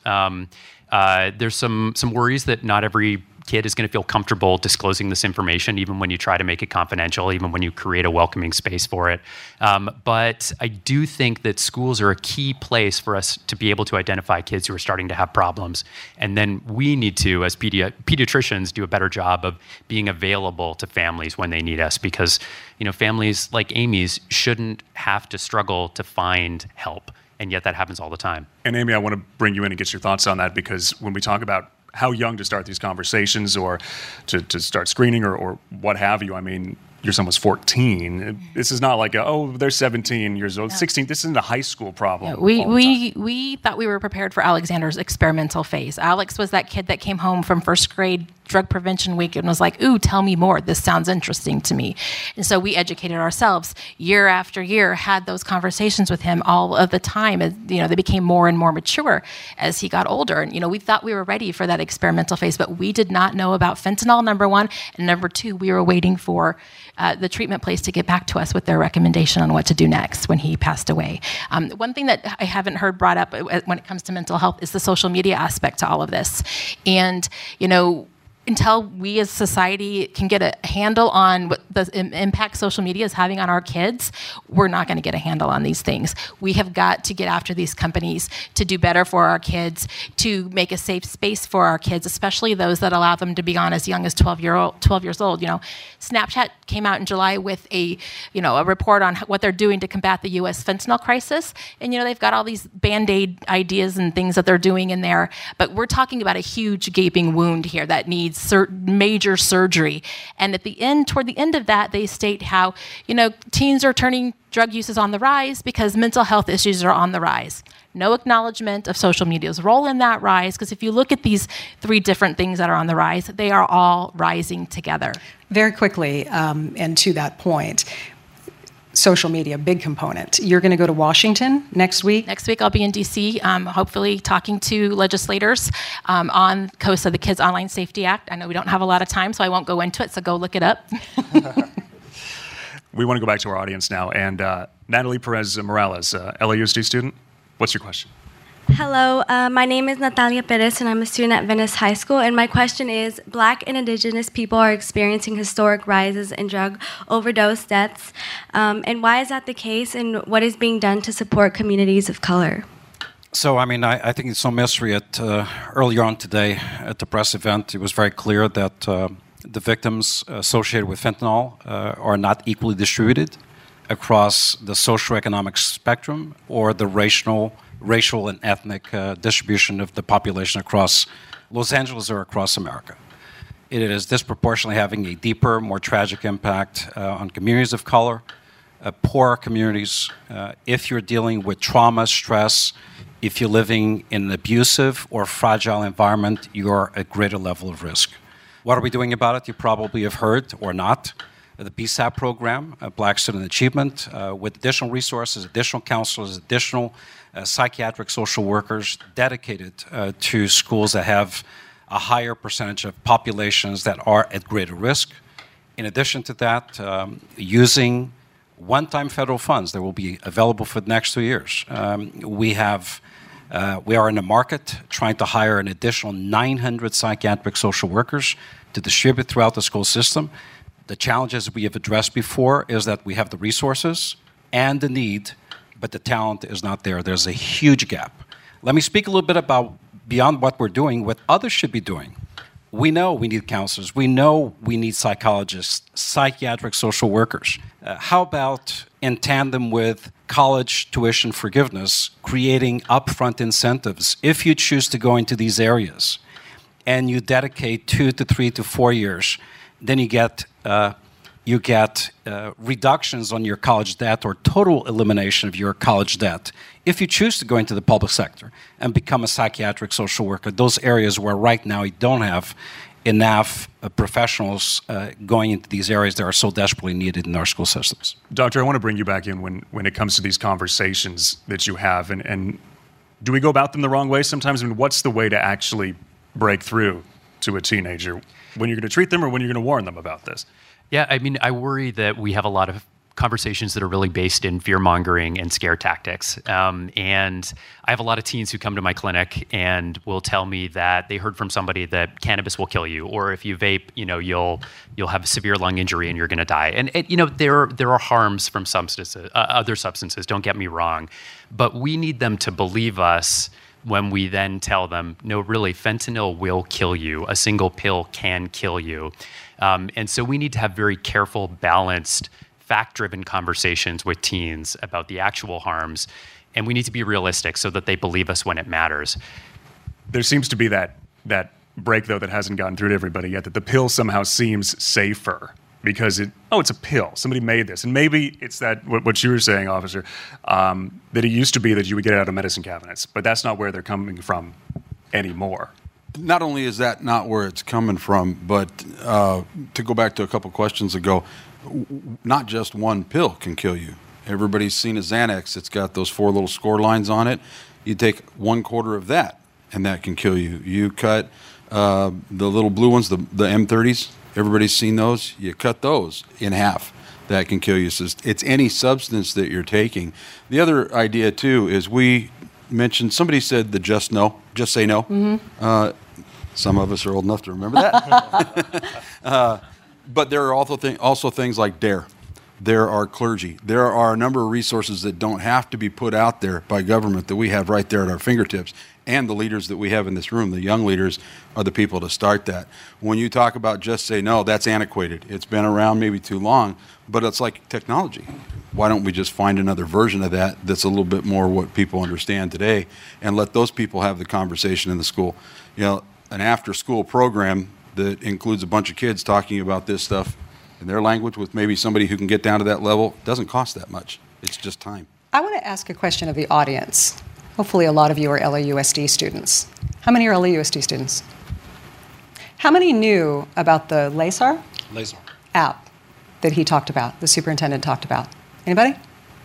There's some worries that not every kid is going to feel comfortable disclosing this information, even when you try to make it confidential, even when you create a welcoming space for it. But I do think that schools are a key place for us to be able to identify kids who are starting to have problems. And then we need to, as pediatricians, do a better job of being available to families when they need us, because families like Amy's shouldn't have to struggle to find help. And yet that happens all the time. And Amy, I want to bring you in and get your thoughts on that, because when we talk about how young to start these conversations or to start screening or what have you, I mean, your son was 14. This is not like, they're 17 years old, 16. This isn't a high school problem. Yeah, we thought we were prepared for Alexander's experimental phase. Alex was that kid that came home from first grade drug prevention week and was like, ooh, tell me more. This sounds interesting to me. And so we educated ourselves year after year, had those conversations with him all of the time. As, they became more and more mature as he got older. And, we thought we were ready for that experimental phase, but we did not know about fentanyl, number one. And number two, we were waiting for the treatment place to get back to us with their recommendation on what to do next when he passed away. One thing that I haven't heard brought up when it comes to mental health is the social media aspect to all of this. And, until we as society can get a handle on what the impact social media is having on our kids, we're not going to get a handle on these things. We have got to get after these companies to do better for our kids, to make a safe space for our kids, especially those that allow them to be on as young as 12 years old. Snapchat came out in July with a report on what they're doing to combat the U.S. fentanyl crisis. And, they've got all these Band-Aid ideas and things that they're doing in there. But we're talking about a huge gaping wound here that needs major surgery. And toward the end of that, they state how, teens are turning drug use is on the rise because mental health issues are on the rise. No acknowledgement of social media's role in that rise, because if you look at these three different things that are on the rise, they are all rising together. Very quickly, and to that point, social media, big component. You're going to go to Washington next week? Next week I'll be in D.C., hopefully talking to legislators on COSA, the Kids Online Safety Act. I know we don't have a lot of time, so I won't go into it, so go look it up. We want to go back to our audience now. And Natalie Perez Morales, LAUSD student, what's your question? Hello, my name is Natalia Perez, and I'm a student at Venice High School. And my question is, Black and Indigenous people are experiencing historic rises in drug overdose deaths. And why is that the case, and what is being done to support communities of color? So, I think it's no mystery. Earlier on today at the press event, it was very clear that the victims associated with fentanyl are not equally distributed across the socioeconomic spectrum or the racial and ethnic distribution of the population across Los Angeles or across America. It is disproportionately having a deeper, more tragic impact on communities of color, poorer communities. If you're dealing with trauma, stress, if you're living in an abusive or fragile environment, you're at greater level of risk. What are we doing about it? You probably have heard or not. The BSAP program, Black Student Achievement, with additional resources, additional counselors, additional psychiatric social workers dedicated to schools that have a higher percentage of populations that are at greater risk. In addition to that, using one-time federal funds that will be available for the next 2 years. We are in the market trying to hire an additional 900 psychiatric social workers to distribute throughout the school system. The challenges we have addressed before is that we have the resources and the need, but the talent is not there. There's a huge gap. Let me speak a little bit about beyond what we're doing, what others should be doing. We know we need counselors. We know we need psychologists, psychiatric social workers. How about, in tandem with college tuition forgiveness, creating upfront incentives if you choose to go into these areas and you dedicate 2 to 3 to 4 years, then you get reductions on your college debt or total elimination of your college debt if you choose to go into the public sector and become a psychiatric social worker, those areas where right now you don't have enough professionals going into these areas that are so desperately needed in our school systems. Doctor, I want to bring you back in when it comes to these conversations that you have, and do we go about them the wrong way sometimes? I mean, what's the way to actually break through to a teenager when you're going to treat them or when you're going to warn them about this? Yeah, I mean, I worry that we have a lot of conversations that are really based in fear-mongering and scare tactics. And I have a lot of teens who come to my clinic and will tell me that they heard from somebody that cannabis will kill you, or if you vape, you'll have a severe lung injury and you're going to die. And there are harms from substances, other substances. Don't get me wrong, but we need them to believe us when we then tell them, no, really, fentanyl will kill you. A single pill can kill you. And so we need to have very careful, balanced, fact-driven conversations with teens about the actual harms, and we need to be realistic so that they believe us when it matters. There seems to be that break, though, that hasn't gotten through to everybody yet, that the pill somehow seems safer because it's a pill. Somebody made this. And maybe it's that, what you were saying, officer, that it used to be that you would get it out of medicine cabinets, but that's not where they're coming from anymore. Not only is that not where it's coming from, but to go back to a couple questions ago, not just one pill can kill you. Everybody's seen a Xanax. It's got those 4 little score lines on it. You take 1/4 of that, and that can kill you. You cut the little blue ones, the M30s. Everybody's seen those. You cut those in half. That can kill you. So it's any substance that you're taking. The other idea, too, is we mentioned, somebody said the just say no. Mm-hmm. Some of us are old enough to remember that. But there are also things like DARE. There are clergy. There are a number of resources that don't have to be put out there by government that we have right there at our fingertips. And the leaders that we have in this room, the young leaders, are the people to start that. When you talk about just say no, that's antiquated. It's been around maybe too long, but it's like technology. Why don't we just find another version of that that's a little bit more what people understand today and let those people have the conversation in the school? An after-school program that includes a bunch of kids talking about this stuff in their language with maybe somebody who can get down to that level doesn't cost that much. It's just time. I want to ask a question of the audience. Hopefully a lot of you are LAUSD students. How many are LAUSD students? How many knew about the LASAR app that he talked about, the superintendent talked about? Anybody?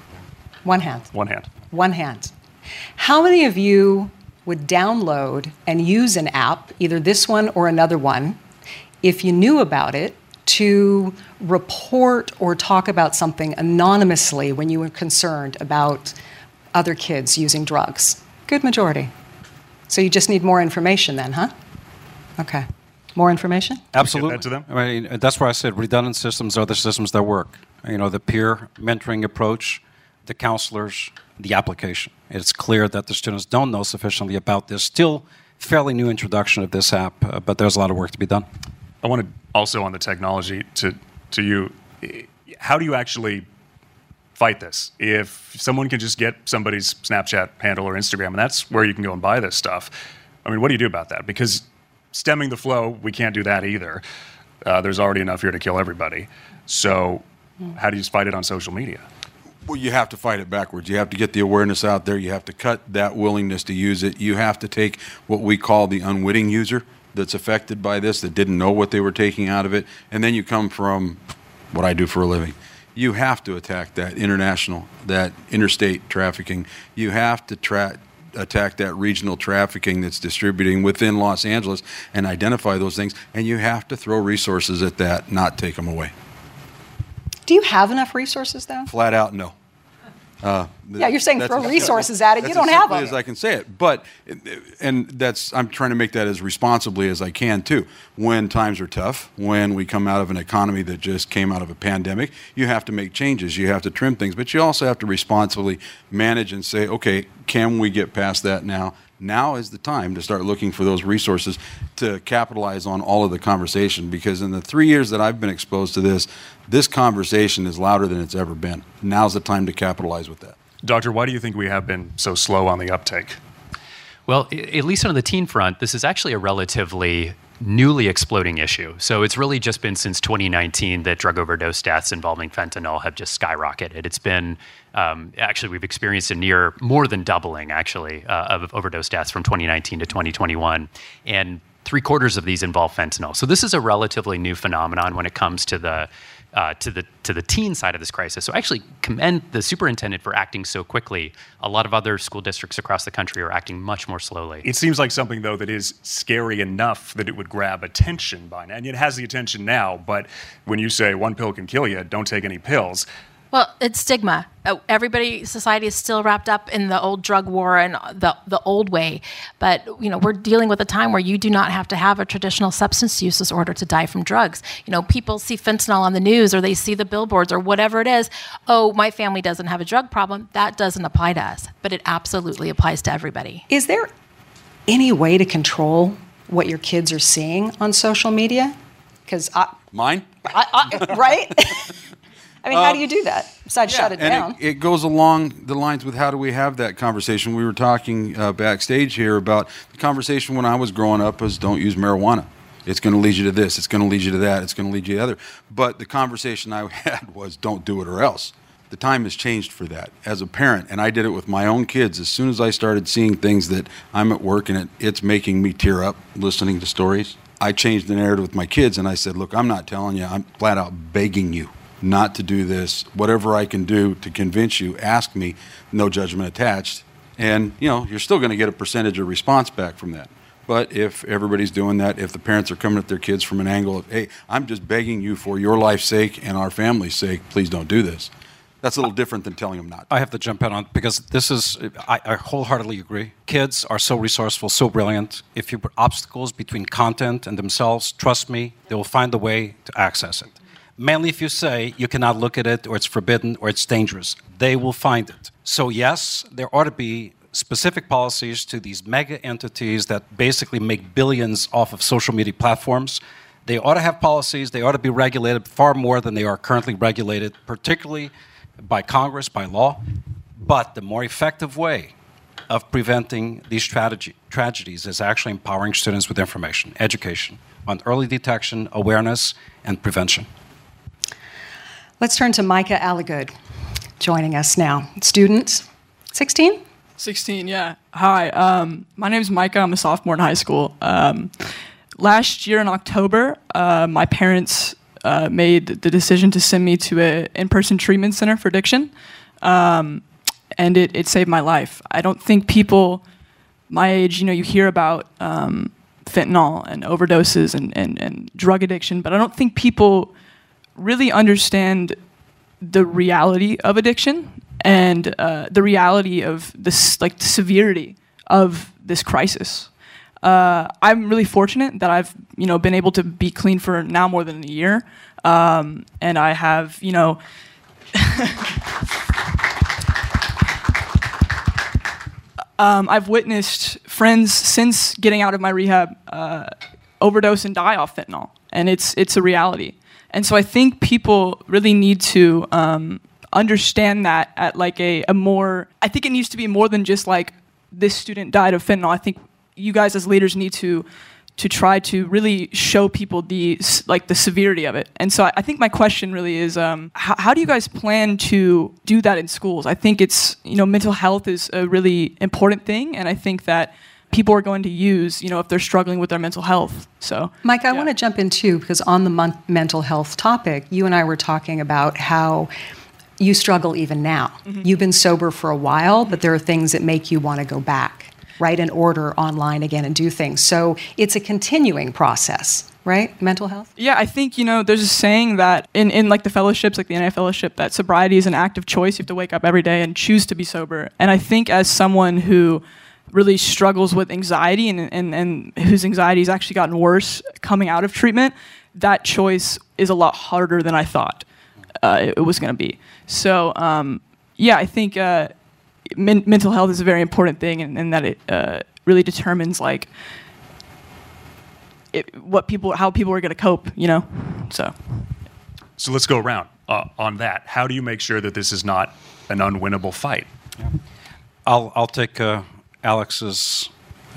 One hand. One hand. How many of you would download and use an app, either this one or another one, if you knew about it, to report or talk about something anonymously when you were concerned about other kids using drugs? Good majority. So you just need more information then, huh? Okay. More information? Absolutely. That to them? I mean, that's why I said redundant systems are the systems that work. The peer mentoring approach, the counselors, the application. It's clear that the students don't know sufficiently about this. Still fairly new introduction of this app, but there's a lot of work to be done. I want to also on the technology to you, how do you actually fight this? If someone can just get somebody's Snapchat handle or Instagram, and that's where you can go and buy this stuff, I mean, what do you do about that? Because stemming the flow, we can't do that either. There's already enough here to kill everybody. So how do you fight it on social media? Well, you have to fight it backwards. You have to get the awareness out there. You have to cut that willingness to use it. You have to take what we call the unwitting user that's affected by this, that didn't know what they were taking out of it, and then you come from what I do for a living. You have to attack that international, that interstate trafficking. You have to attack that regional trafficking that's distributing within Los Angeles and identify those things. And you have to throw resources at that, not take them away. Do you have enough resources, though? Flat out, no. Yeah, you're saying throw resources at it. You don't have them. As I can say it, but I'm trying to make that as responsibly as I can too. When times are tough, when we come out of an economy that just came out of a pandemic, you have to make changes. You have to trim things, but you also have to responsibly manage and say, okay, can we get past that now? Now is the time to start looking for those resources to capitalize on all of the conversation, because in the 3 years that I've been exposed to this conversation is louder than it's ever been. Now's the time to capitalize with that. Doctor, why do you think we have been so slow on the uptake? Well, at least on the teen front, this is actually a relatively newly exploding issue. So it's really just been since 2019 that drug overdose deaths involving fentanyl have just skyrocketed. It's been, actually, we've experienced a more than doubling, actually, of overdose deaths from 2019 to 2021. And 3/4 of these involve fentanyl. So this is a relatively new phenomenon when it comes to the teen side of this crisis. So I actually commend the superintendent for acting so quickly. A lot of other school districts across the country are acting much more slowly. It seems like something, though, that is scary enough that it would grab attention by now. And it has the attention now, but when you say one pill can kill you, don't take any pills. Well, it's stigma. Society is still wrapped up in the old drug war and the old way. But, we're dealing with a time where you do not have to have a traditional substance use disorder to die from drugs. People see fentanyl on the news, or they see the billboards or whatever it is. Oh, my family doesn't have a drug problem. That doesn't apply to us, but it absolutely applies to everybody. Is there any way to control what your kids are seeing on social media? Because Mine? Right? I mean, how do you do that besides shut it down? It goes along the lines with how do we have that conversation. We were talking backstage here about the conversation when I was growing up was don't use marijuana. It's going to lead you to this. It's going to lead you to that. It's going to lead you to the other. But the conversation I had was don't do it or else. The time has changed for that. As a parent, and I did it with my own kids, as soon as I started seeing things that I'm at work and it's making me tear up listening to stories, I changed the narrative with my kids and I said, look, I'm not telling you. I'm flat out begging you not to do this. Whatever I can do to convince you, ask me, no judgment attached. And, you're still going to get a percentage of response back from that. But if everybody's doing that, if the parents are coming at their kids from an angle of, hey, I'm just begging you for your life's sake and our family's sake, please don't do this. That's a little different than telling them not. I have to jump in on because this is, I wholeheartedly agree. Kids are so resourceful, so brilliant. If you put obstacles between content and themselves, trust me, they will find a way to access it. Mainly if you say you cannot look at it or it's forbidden or it's dangerous, they will find it. So yes, there ought to be specific policies to these mega entities that basically make billions off of social media platforms. They ought to have policies. They ought to be regulated far more than they are currently regulated, particularly by Congress, by law. But the more effective way of preventing these tragedies is actually empowering students with information, education, on early detection, awareness, and prevention. Let's turn to Micah Alligood joining us now. Student, 16? 16, yeah. Hi, my name's Micah. I'm a sophomore in high school. Last year in October, my parents made the decision to send me to an in-person treatment center for addiction, and it saved my life. I don't think people my age, you hear about fentanyl and overdoses and drug addiction, but I don't think people really understand the reality of addiction and the reality of this, the severity of this crisis. I'm really fortunate that I've, been able to be clean for now more than a year, and I have, I've witnessed friends since getting out of my rehab overdose and die off fentanyl, and it's a reality. And so I think people really need to understand that at a more, I think it needs to be more than just this student died of fentanyl. I think you guys as leaders need to try to really show people the severity of it. And so I think my question really is, how do you guys plan to do that in schools? I think it's, mental health is a really important thing, and I think that people are going to use, if they're struggling with their mental health. So, Mike, I want to jump in too, because on the mental health topic, you and I were talking about how you struggle even now. You've been sober for a while, but there are things that make you want to go back, right, and order online again and do things. So it's a continuing process, right? Mental health? Yeah, I think, there's a saying that in like the fellowships, like the NA fellowship, that sobriety is an act of choice. You have to wake up every day and choose to be sober. And I think as someone who really struggles with anxiety and whose anxiety has actually gotten worse coming out of treatment, that choice is a lot harder than I thought it was going to be. So, I think mental health is a very important thing, and that it really determines like how people are going to cope. So let's go around on that. How do you make sure that this is not an unwinnable fight? I'll take Alex's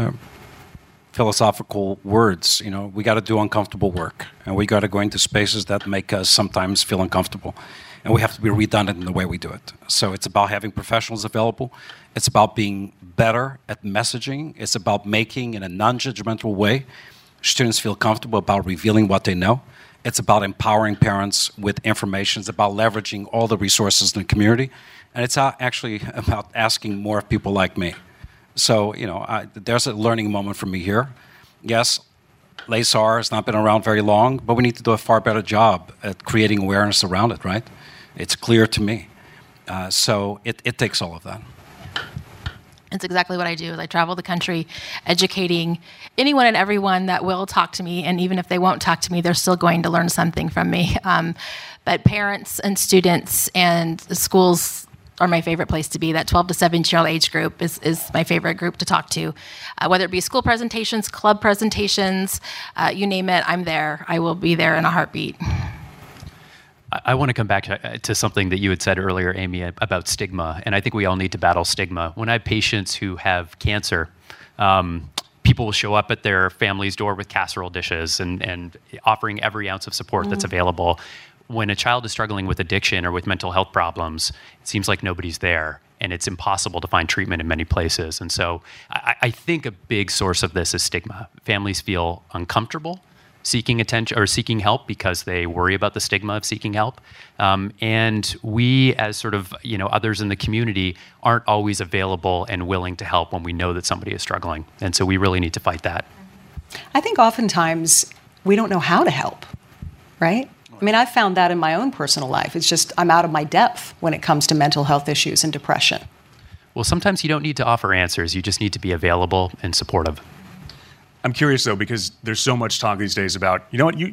philosophical words. We got to do uncomfortable work, and we got to go into spaces that make us sometimes feel uncomfortable, and we have to be redundant in the way we do it. So it's about having professionals available. It's about being better at messaging. It's about making, in a non-judgmental way, students feel comfortable about revealing what they know. It's about empowering parents with information. It's about leveraging all the resources in the community, and it's actually about asking more of people like me. So, there's a learning moment for me here. Yes, LASAR has not been around very long, but we need to do a far better job at creating awareness around it, right? It's clear to me. So it takes all of that. It's exactly what I do. I travel the country educating anyone and everyone that will talk to me, and even if they won't talk to me, they're still going to learn something from me. But parents and students and schools are my favorite place to be. That 12 to 17-year-old age group is my favorite group to talk to. Whether it be school presentations, club presentations, you name it, I'm there. I will be there in a heartbeat. I want to come back to something that you had said earlier, Amy, about stigma. And I think we all need to battle stigma. When I have patients who have cancer, people will show up at their family's door with casserole dishes and offering every ounce of support that's available. When a child is struggling with addiction or with mental health problems, it seems like nobody's there, and it's impossible to find treatment in many places. And so I think a big source of this is stigma. Families feel uncomfortable seeking attention or seeking help because they worry about the stigma of seeking help. And we, as sort of, others in the community, aren't always available and willing to help when we know that somebody is struggling. And so we really need to fight that. I think oftentimes we don't know how to help, right? I mean, I've found that in my own personal life. It's just I'm out of my depth when it comes to mental health issues and depression. Well, sometimes you don't need to offer answers. You just need to be available and supportive. I'm curious, though, because there's so much talk these days about,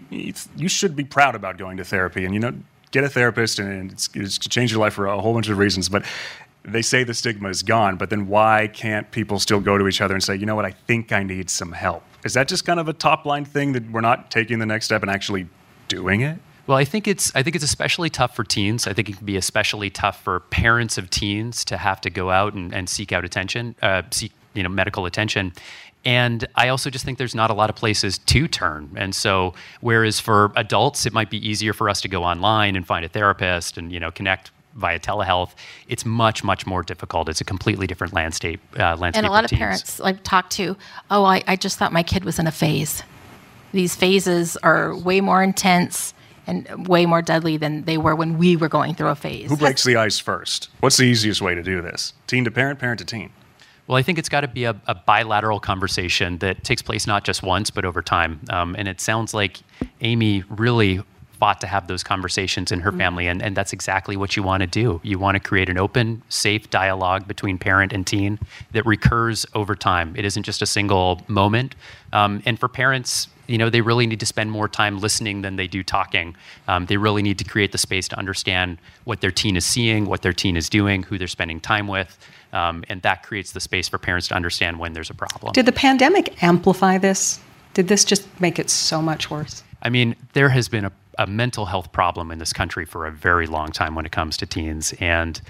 you should be proud about going to therapy and, get a therapist and it's to change your life for a whole bunch of reasons. But they say the stigma is gone, but then why can't people still go to each other and say, I think I need some help? Is that just kind of a top line thing that we're not taking the next step and actually doing it? Well, I think it's especially tough for teens. I think it can be especially tough for parents of teens to have to go out and seek out attention, medical attention. And I also just think there's not a lot of places to turn. And so, whereas for adults, it might be easier for us to go online and find a therapist and, connect via telehealth, it's much, much more difficult. It's a completely different landscape. And a lot of parents talk to, I just thought my kid was in a phase. These phases are way more intense and way more deadly than they were when we were going through a phase. Who breaks the ice first? What's the easiest way to do this? Teen to parent, parent to teen? Well, I think it's got to be a bilateral conversation that takes place not just once, but over time. And it sounds like Amy really fought to have those conversations in her family, and that's exactly what you want to do. You want to create an open, safe dialogue between parent and teen that recurs over time. It isn't just a single moment. And for parents, they really need to spend more time listening than they do talking. They really need to create the space to understand what their teen is seeing, what their teen is doing, who they're spending time with. And that creates the space for parents to understand when there's a problem. Did the pandemic amplify this? Did this just make it so much worse? I mean, there has been a mental health problem in this country for a very long time when it comes to teens. And,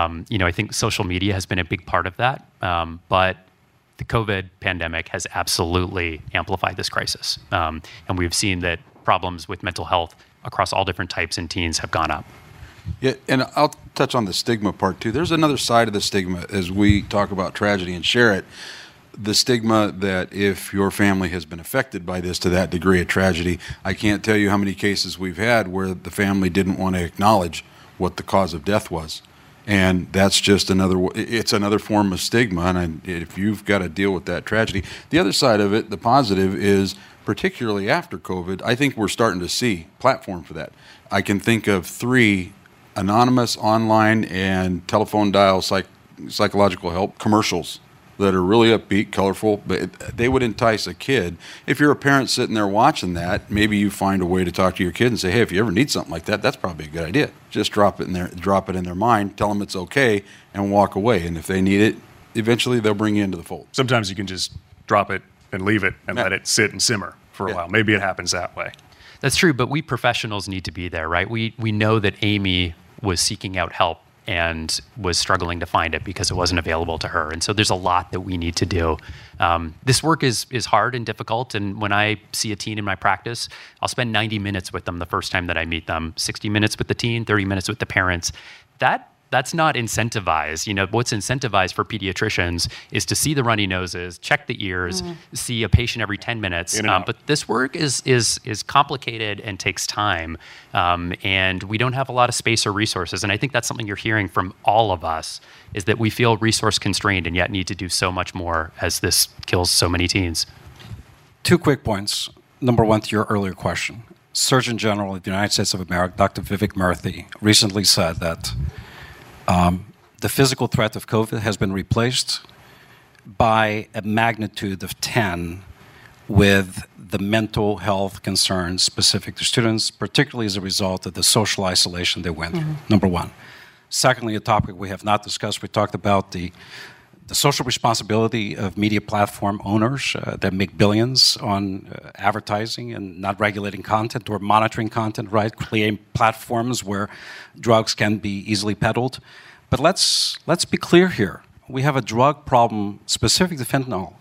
I think social media has been a big part of that. But the COVID pandemic has absolutely amplified this crisis. And we've seen that problems with mental health across all different types in teens have gone up. Yeah, and I'll touch on the stigma part too. There's another side of the stigma as we talk about tragedy and share it. The stigma that if your family has been affected by this to that degree of tragedy, I can't tell you how many cases we've had where the family didn't want to acknowledge what the cause of death was. And that's just it's another form of stigma, and if you've got to deal with that tragedy. The other side of it, the positive, is particularly after COVID, I think we're starting to see platform for that. I can think of 3 anonymous online and telephone dial psychological help commercials that are really upbeat, colorful, but they would entice a kid. If you're a parent sitting there watching that, maybe you find a way to talk to your kid and say, hey, if you ever need something like that, that's probably a good idea. Just drop it in their mind, tell them it's okay, and walk away. And if they need it, eventually they'll bring you into the fold. Sometimes you can just drop it and leave it and let it sit and simmer for a while. Maybe it happens that way. That's true, but we professionals need to be there, right? We know that Amy was seeking out help and was struggling to find it because it wasn't available to her. And so there's a lot that we need to do. This work is hard and difficult, and when I see a teen in my practice, I'll spend 90 minutes with them the first time that I meet them, 60 minutes with the teen, 30 minutes with the parents. That's not incentivized. You know, what's incentivized for pediatricians is to see the runny noses, check the ears, see a patient every 10 minutes. But this work is complicated and takes time, and we don't have a lot of space or resources. And I think that's something you're hearing from all of us, is that we feel resource constrained and yet need to do so much more as this kills so many teens. 2 quick points. Number 1, to your earlier question. Surgeon General of the United States of America, Dr. Vivek Murthy, recently said that the physical threat of COVID has been replaced by a magnitude of 10 with the mental health concerns specific to students, particularly as a result of the social isolation they went through, number 1. Secondly, a topic we have not discussed, we talked about the social responsibility of media platform owners that make billions on advertising and not regulating content or monitoring content, right? Creating platforms where drugs can be easily peddled. But let's be clear here. We have a drug problem specific to fentanyl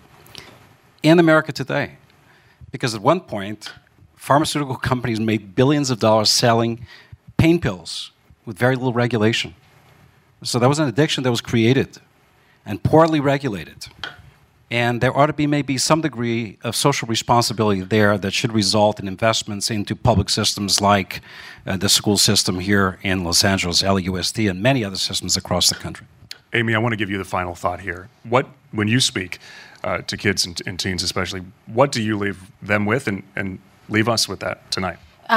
in America today. Because at one point, pharmaceutical companies made billions of dollars selling pain pills with very little regulation. So that was an addiction that was created and poorly regulated. And there ought to be maybe some degree of social responsibility there that should result in investments into public systems like the school system here in Los Angeles, LAUSD, and many other systems across the country. Amy, I want to give you the final thought here. When you speak to kids and teens especially, what do you leave them with, and leave us with that tonight?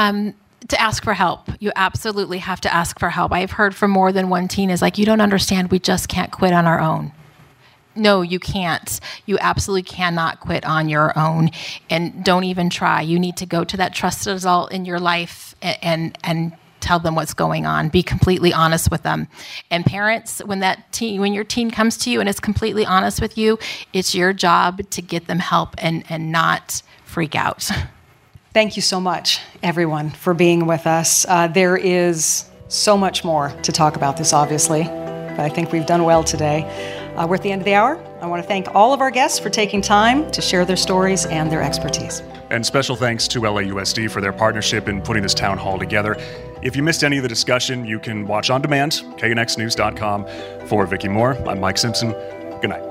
To ask for help. You absolutely have to ask for help. I've heard from more than one teen is like, you don't understand, we just can't quit on our own. No, you can't. You absolutely cannot quit on your own, and don't even try. You need to go to that trusted adult in your life and tell them what's going on. Be completely honest with them. And parents, when your teen comes to you and is completely honest with you, it's your job to get them help and not freak out. Thank you so much, everyone, for being with us. There is so much more to talk about this, obviously, but I think we've done well today. We're at the end of the hour. I want to thank all of our guests for taking time to share their stories and their expertise. And special thanks to LAUSD for their partnership in putting this town hall together. If you missed any of the discussion, you can watch on demand, knxnews.com. For Vicki Moore, I'm Mike Simpson. Good night.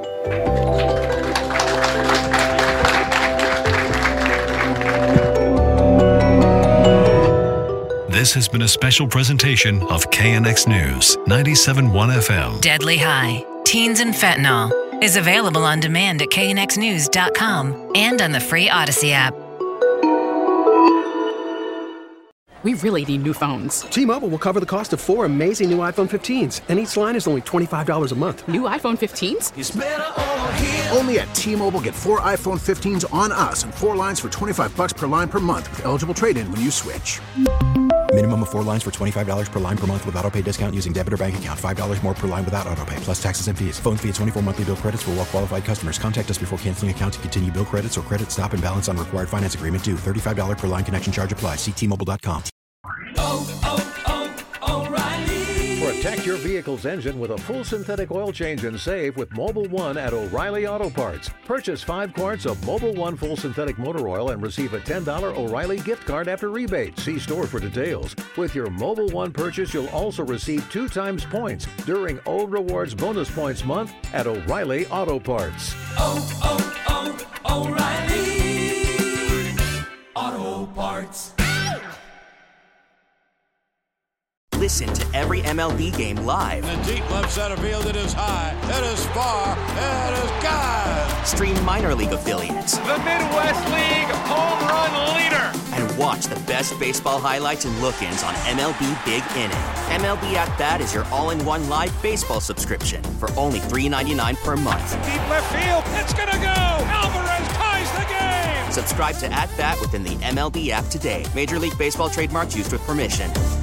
This has been a special presentation of KNX News, 97.1 FM. Deadly High, Teens and Fentanyl is available on demand at knxnews.com and on the free Odyssey app. We really need new phones. T-Mobile will cover the cost of 4 amazing new iPhone 15s, and each line is only $25 a month. New iPhone 15s? It's better over here. Only at T-Mobile, get 4 iPhone 15s on us and 4 lines for $25 per line per month with eligible trade-in when you switch. Minimum of 4 lines for $25 per line per month with autopay discount using debit or bank account. $5 more per line without autopay, plus taxes and fees. Phone fee at 24 monthly bill credits for well-qualified customers. Contact us before canceling account to continue bill credits or credit stop and balance on required finance agreement due. $35 per line connection charge applies. See T-Mobile.com. Protect your vehicle's engine with a full synthetic oil change and save with Mobil 1 at O'Reilly Auto Parts. Purchase 5 quarts of Mobil 1 full synthetic motor oil and receive a $10 O'Reilly gift card after rebate. See store for details. With your Mobil 1 purchase, you'll also receive 2 times points during O Rewards Bonus Points Month at O'Reilly Auto Parts. O'Reilly Auto Parts. Listen to every MLB game live. In the deep left center field, it is high, it is far, it is gone. Stream minor league affiliates. The Midwest League home run leader. And watch the best baseball highlights and look-ins on MLB Big Inning. MLB At Bat is your all-in-one live baseball subscription for only $3.99 per month. Deep left field, it's gonna go. Alvarez ties the game. Subscribe to At Bat within the MLB app today. Major League Baseball trademarks used with permission.